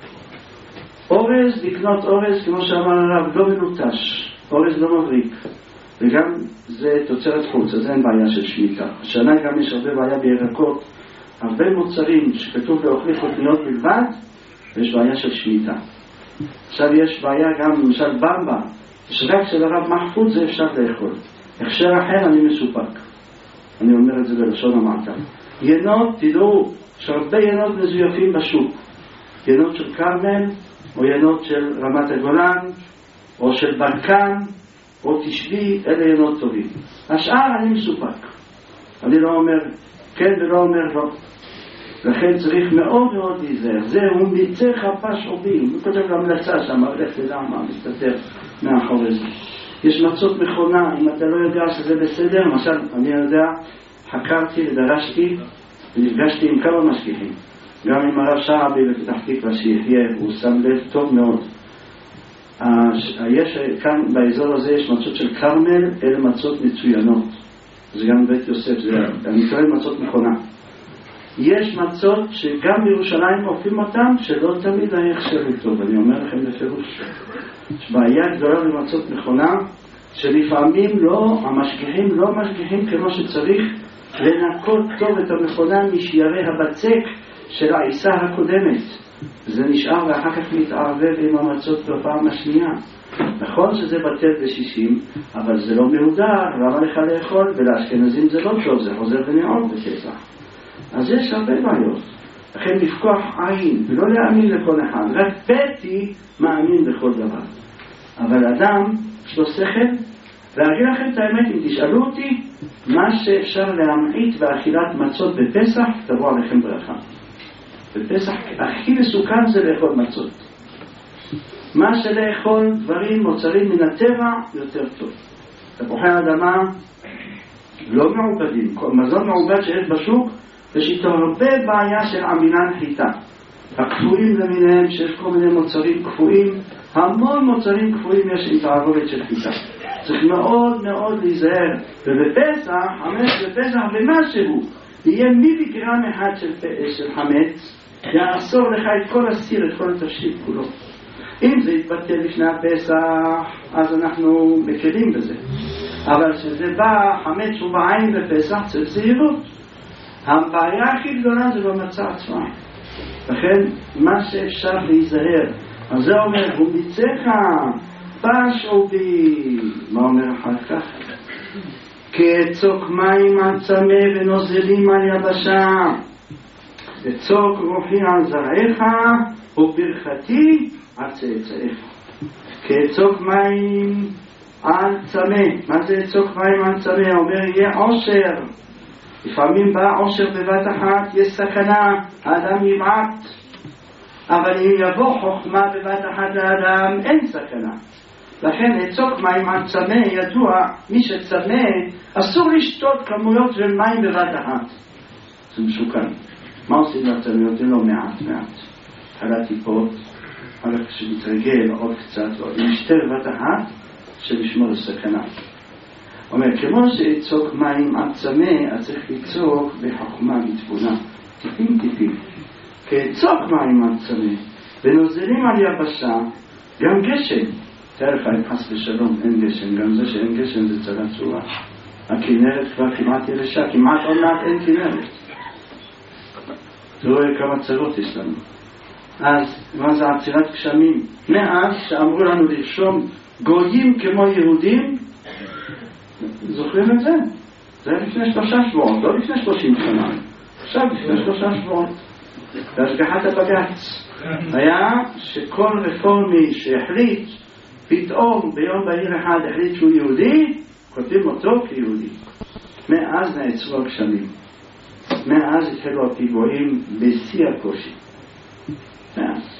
A: אורז, לקנות אורז, כמו שאמר הרב, לא מנוטש. אורז לא מבריק. וגם זה תוצרת חוץ, אז אין בעיה של שמיטה. השנה גם יש הרבה בעיה בירקות. הרבה מוצרים שכתוב לאוכלי חותניות בלבד, ויש בעיה של שמיטה. עכשיו יש בעיה גם, למשל במבה, שרק של הרב מחפוד זה אפשר לאכול. הכשר אחר אני מסופק. אני אומר את זה בלשון המעטה. ינות, תדעו, יש הרבה ינות מזויפים בשוק. ינות של קרמל, או ינות של רמת הגולן, או של ברקן, או תשבי, אלה ינות טובים. השאר אני מסופק. אני לא אומר כן ולא אומר לא. לכן צריך מאוד מאוד להיזהר. זה הוא מיצר חפש עובי. הוא כותב להמלצה שם, הולך תדע מה מסתתר מאחורי זה. יש מצות מכונה, אם אתה לא יודע שזה בסדר, למשל, אני יודע, חקרתי ודרשתי, ונפגשתי עם כמה משגיחים. גם עם הרב שעבי בפתח תקווה שיחיה, הוא שם לב טוב מאוד. יש כאן באזור הזה יש מצות של קרמל, אלה מצות מצוינות. זה גם בית יוסף, זה אני קורא מצות מכונה. יש מצות שגם בירושלים אופים אותם, שלא תמיד ההכשר טוב. אני אומר לכם בפירוש. יש בעיה גדולה במצות מכונה, שלפעמים לא, המשגיחים לא משגיחים כמו שצריך לנקות טוב את המכונה משיירי הבצק של העיסה הקודמת. זה נשאר ואחר כך מתערבב עם המצות בפעם השנייה. נכון שזה בטל בשישים, אבל זה לא מהודר, למה לך לאכול? ולאשכנזים זה לא טוב, זה חוזר ונעוד בפסח. אז יש הרבה בעיות. לכן לפקוח עין ולא להאמין לכל אחד, רק פתי מאמין בכל דבר. אבל אדם יש לו שכל, ואגיד לכם את האמת, אם תשאלו אותי, מה שאפשר להמעיט באכילת מצות בפסח, תבוא עליכם ברכה. בפסח הכי מסוכן זה לאכול מצות. מה שלאכול דברים, מוצרים מן הטבע, יותר טוב. תפוחי אדמה לא מעובדים. כל מזון מעובד שיש בשוק, יש איתו הרבה בעיה של עמילה נחיתה. הקפואים למיניהם, שיש כל מיני מוצרים קפואים, המון מוצרים קפואים יש עם תערובת של חיטה. צריך מאוד מאוד להיזהר. ובפסח, חמץ בפסח ומשהו, יהיה מיליגרם אחד של, של חמץ, יאסור לך את כל הסיר, את כל התפשיט כולו. אם זה יתבטל לפני הפסח, אז אנחנו מקלים בזה. אבל שזה בא חמץ ובעין בפסח, צריך זהירות. הבעיה הכי גדולה זה במצע עצמה. לכן, מה שאפשר להיזהר, אז זה אומר, הוא מצליחה פשעו בי. מה אומר אחר כך? כאצוק מים עצמי ונוזלים על יבשה, אצוק רוחי על זרעך וברכתי על צאצאיך. כאצוק מים על צמא. מה זה אצוק מים על צמא? אומר יהיה עושר. לפעמים בא עושר בבת אחת, יש סכנה, האדם ימעט. אבל אם יבוא חוכמה בבת אחת לאדם, אין סכנה. לכן אצוק מים על צמא, ידוע, מי שצמא אסור לשתות כמויות של מים בבת אחת. זה משוקן. מה עושים לצמא? נותנים לו מעט מעט. התחלת טיפות, אבל כשמתרגל עוד קצת, אם ישתה בבת אחת, שלשמור לסכנה. אומר, כמו שאצוק מים על צמא, אז צריך לצוק בחוכמה בתבונה. טיפים טיפים. כאצוק מים על צמא, ונוזלים על יבשה, גם גשם. תאר לך, אם חס ושלום אין גשם, גם זה שאין גשם זה צרה צורה. הכנרת כבר כמעט ירשה, כמעט עוד מעט אין כנרת. תראו כמה צרות יש לנו. אז מה זה עצירת גשמים? מאז שאמרו לנו לרשום גויים כמו יהודים, זוכרים את זה? זה היה לפני שלושה שבועות, לא לפני שלושים שנה. עכשיו לפני שלושה שבועות. בהשגחת הבג"ץ היה שכל רפורמי שהחליט פתאום ביום בהיר אחד החליט שהוא יהודי, כותבים אותו כיהודי. מאז נעצרו הגשמים. מאז התחילו הפיגועים בשיא הקושי. מאז.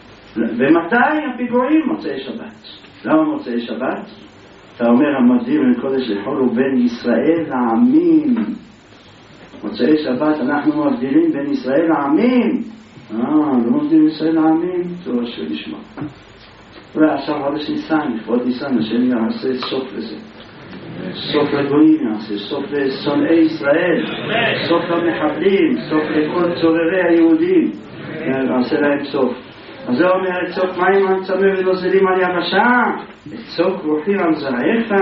A: ומתי הפיגועים? מוצאי שבת. למה מוצאי שבת? אתה אומר המדים בין קודש לחול ובין ישראל לעמים. מוצאי שבת אנחנו מבדילים בין ישראל לעמים. אה, לא מבדילים ישראל לעמים? טוב שלשמע. אולי עכשיו חודש ניסן, לכבוד ניסן, השם יעשה סוף לזה. סוף לגויים יעשה, סוף לשונאי ישראל, סוף למחבלים, סוף לכל צוררי היהודים. יעשה להם סוף. אז זה אומר, אצוק מים על צמא ונוזלים על יבשה, אצוק רוחי על זרעך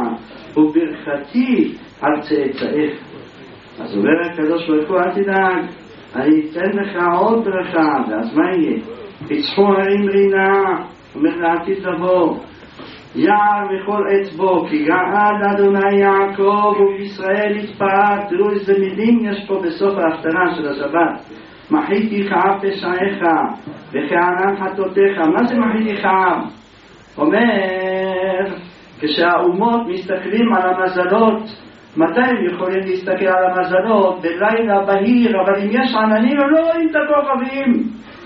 A: וברכתי על צאצאיך. אז אומר הקדוש ברוך הוא, אל תדאג, אני אתן לך עוד ברכה, ואז מה יהיה? פיצחו הרים רינה, אומר לעתיד לבוא, יער וכל עץ בו, כי גאל אדוני יעקב ובישראל יתפאר. תראו איזה מילים יש פה בסוף ההפטרה של השבת. מחיתי כאב פשעיך וכענן חטאותיך. מה זה מחיתי כאב? אומר, כשהאומות מסתכלים על המזלות, מתי הם יכולים להסתכל על המזלות? בלילה בהיר, אבל אם יש עננים הם לא רואים את הכוכבים,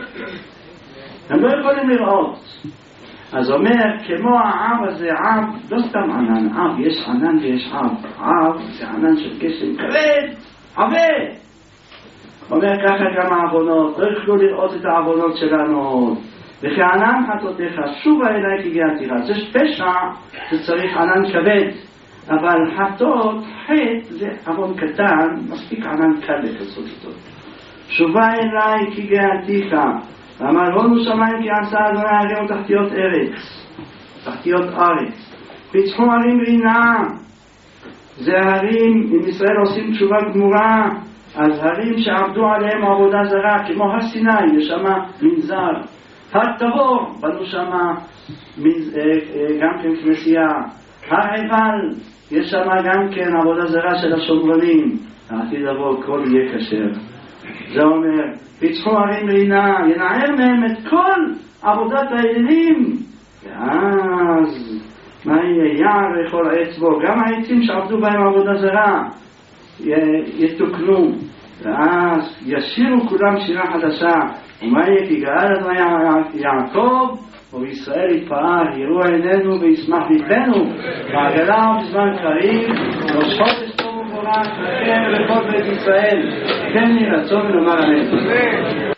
A: הם לא יכולים לראות. אז אומר, כמו העב הזה, עב, לא סתם ענן, עב, יש ענן ויש עב. עב זה ענן של גשם כבד, עבה. אומר ככה גם העוונות, לא יכלו לראות את העוונות שלנו. וכענן חטאותיך, שובה אליי כי גאלתיך. זה פשע, זה צריך ענן כבד. אבל חטאות, חטא, זה עוון קטן, מספיק ענן קל לעשות אותו. שובה אליי כי גאלתיך. ואמר הונו שמיים כי עשה אדוני הרים תחתיות ארץ, תחתיות ארץ. פיצחו הרים רינה, זה הרים, אם ישראל עושים תשובה גמורה, אז הרים שעבדו עליהם עבודה זרה, כמו הר סיני, יש שם מנזר. הר תבור, בנו שם גם כן כנסייה. הר עיבל, יש שם גם כן עבודה זרה של השומרונים. העתיד לבוא, כל יהיה כשר. זה אומר, פיצחו הרים רינה, ינער מהם את כל עבודת האלילים. ואז מה יהיה? יער וכל עץ בו, גם העצים שעבדו בהם עבודה זרה יתוקנו, ואז ישירו כולם שירה חדשה. ומה יהיה? כי גאל אדוני יעקב ובישראל יתפאר, יראו עינינו וישמח ליבנו בעגלה ובזמן קריב. ראש חודש טוב ומבורך לכם ולכל בית ישראל. תן לי רצון ונאמר אמן.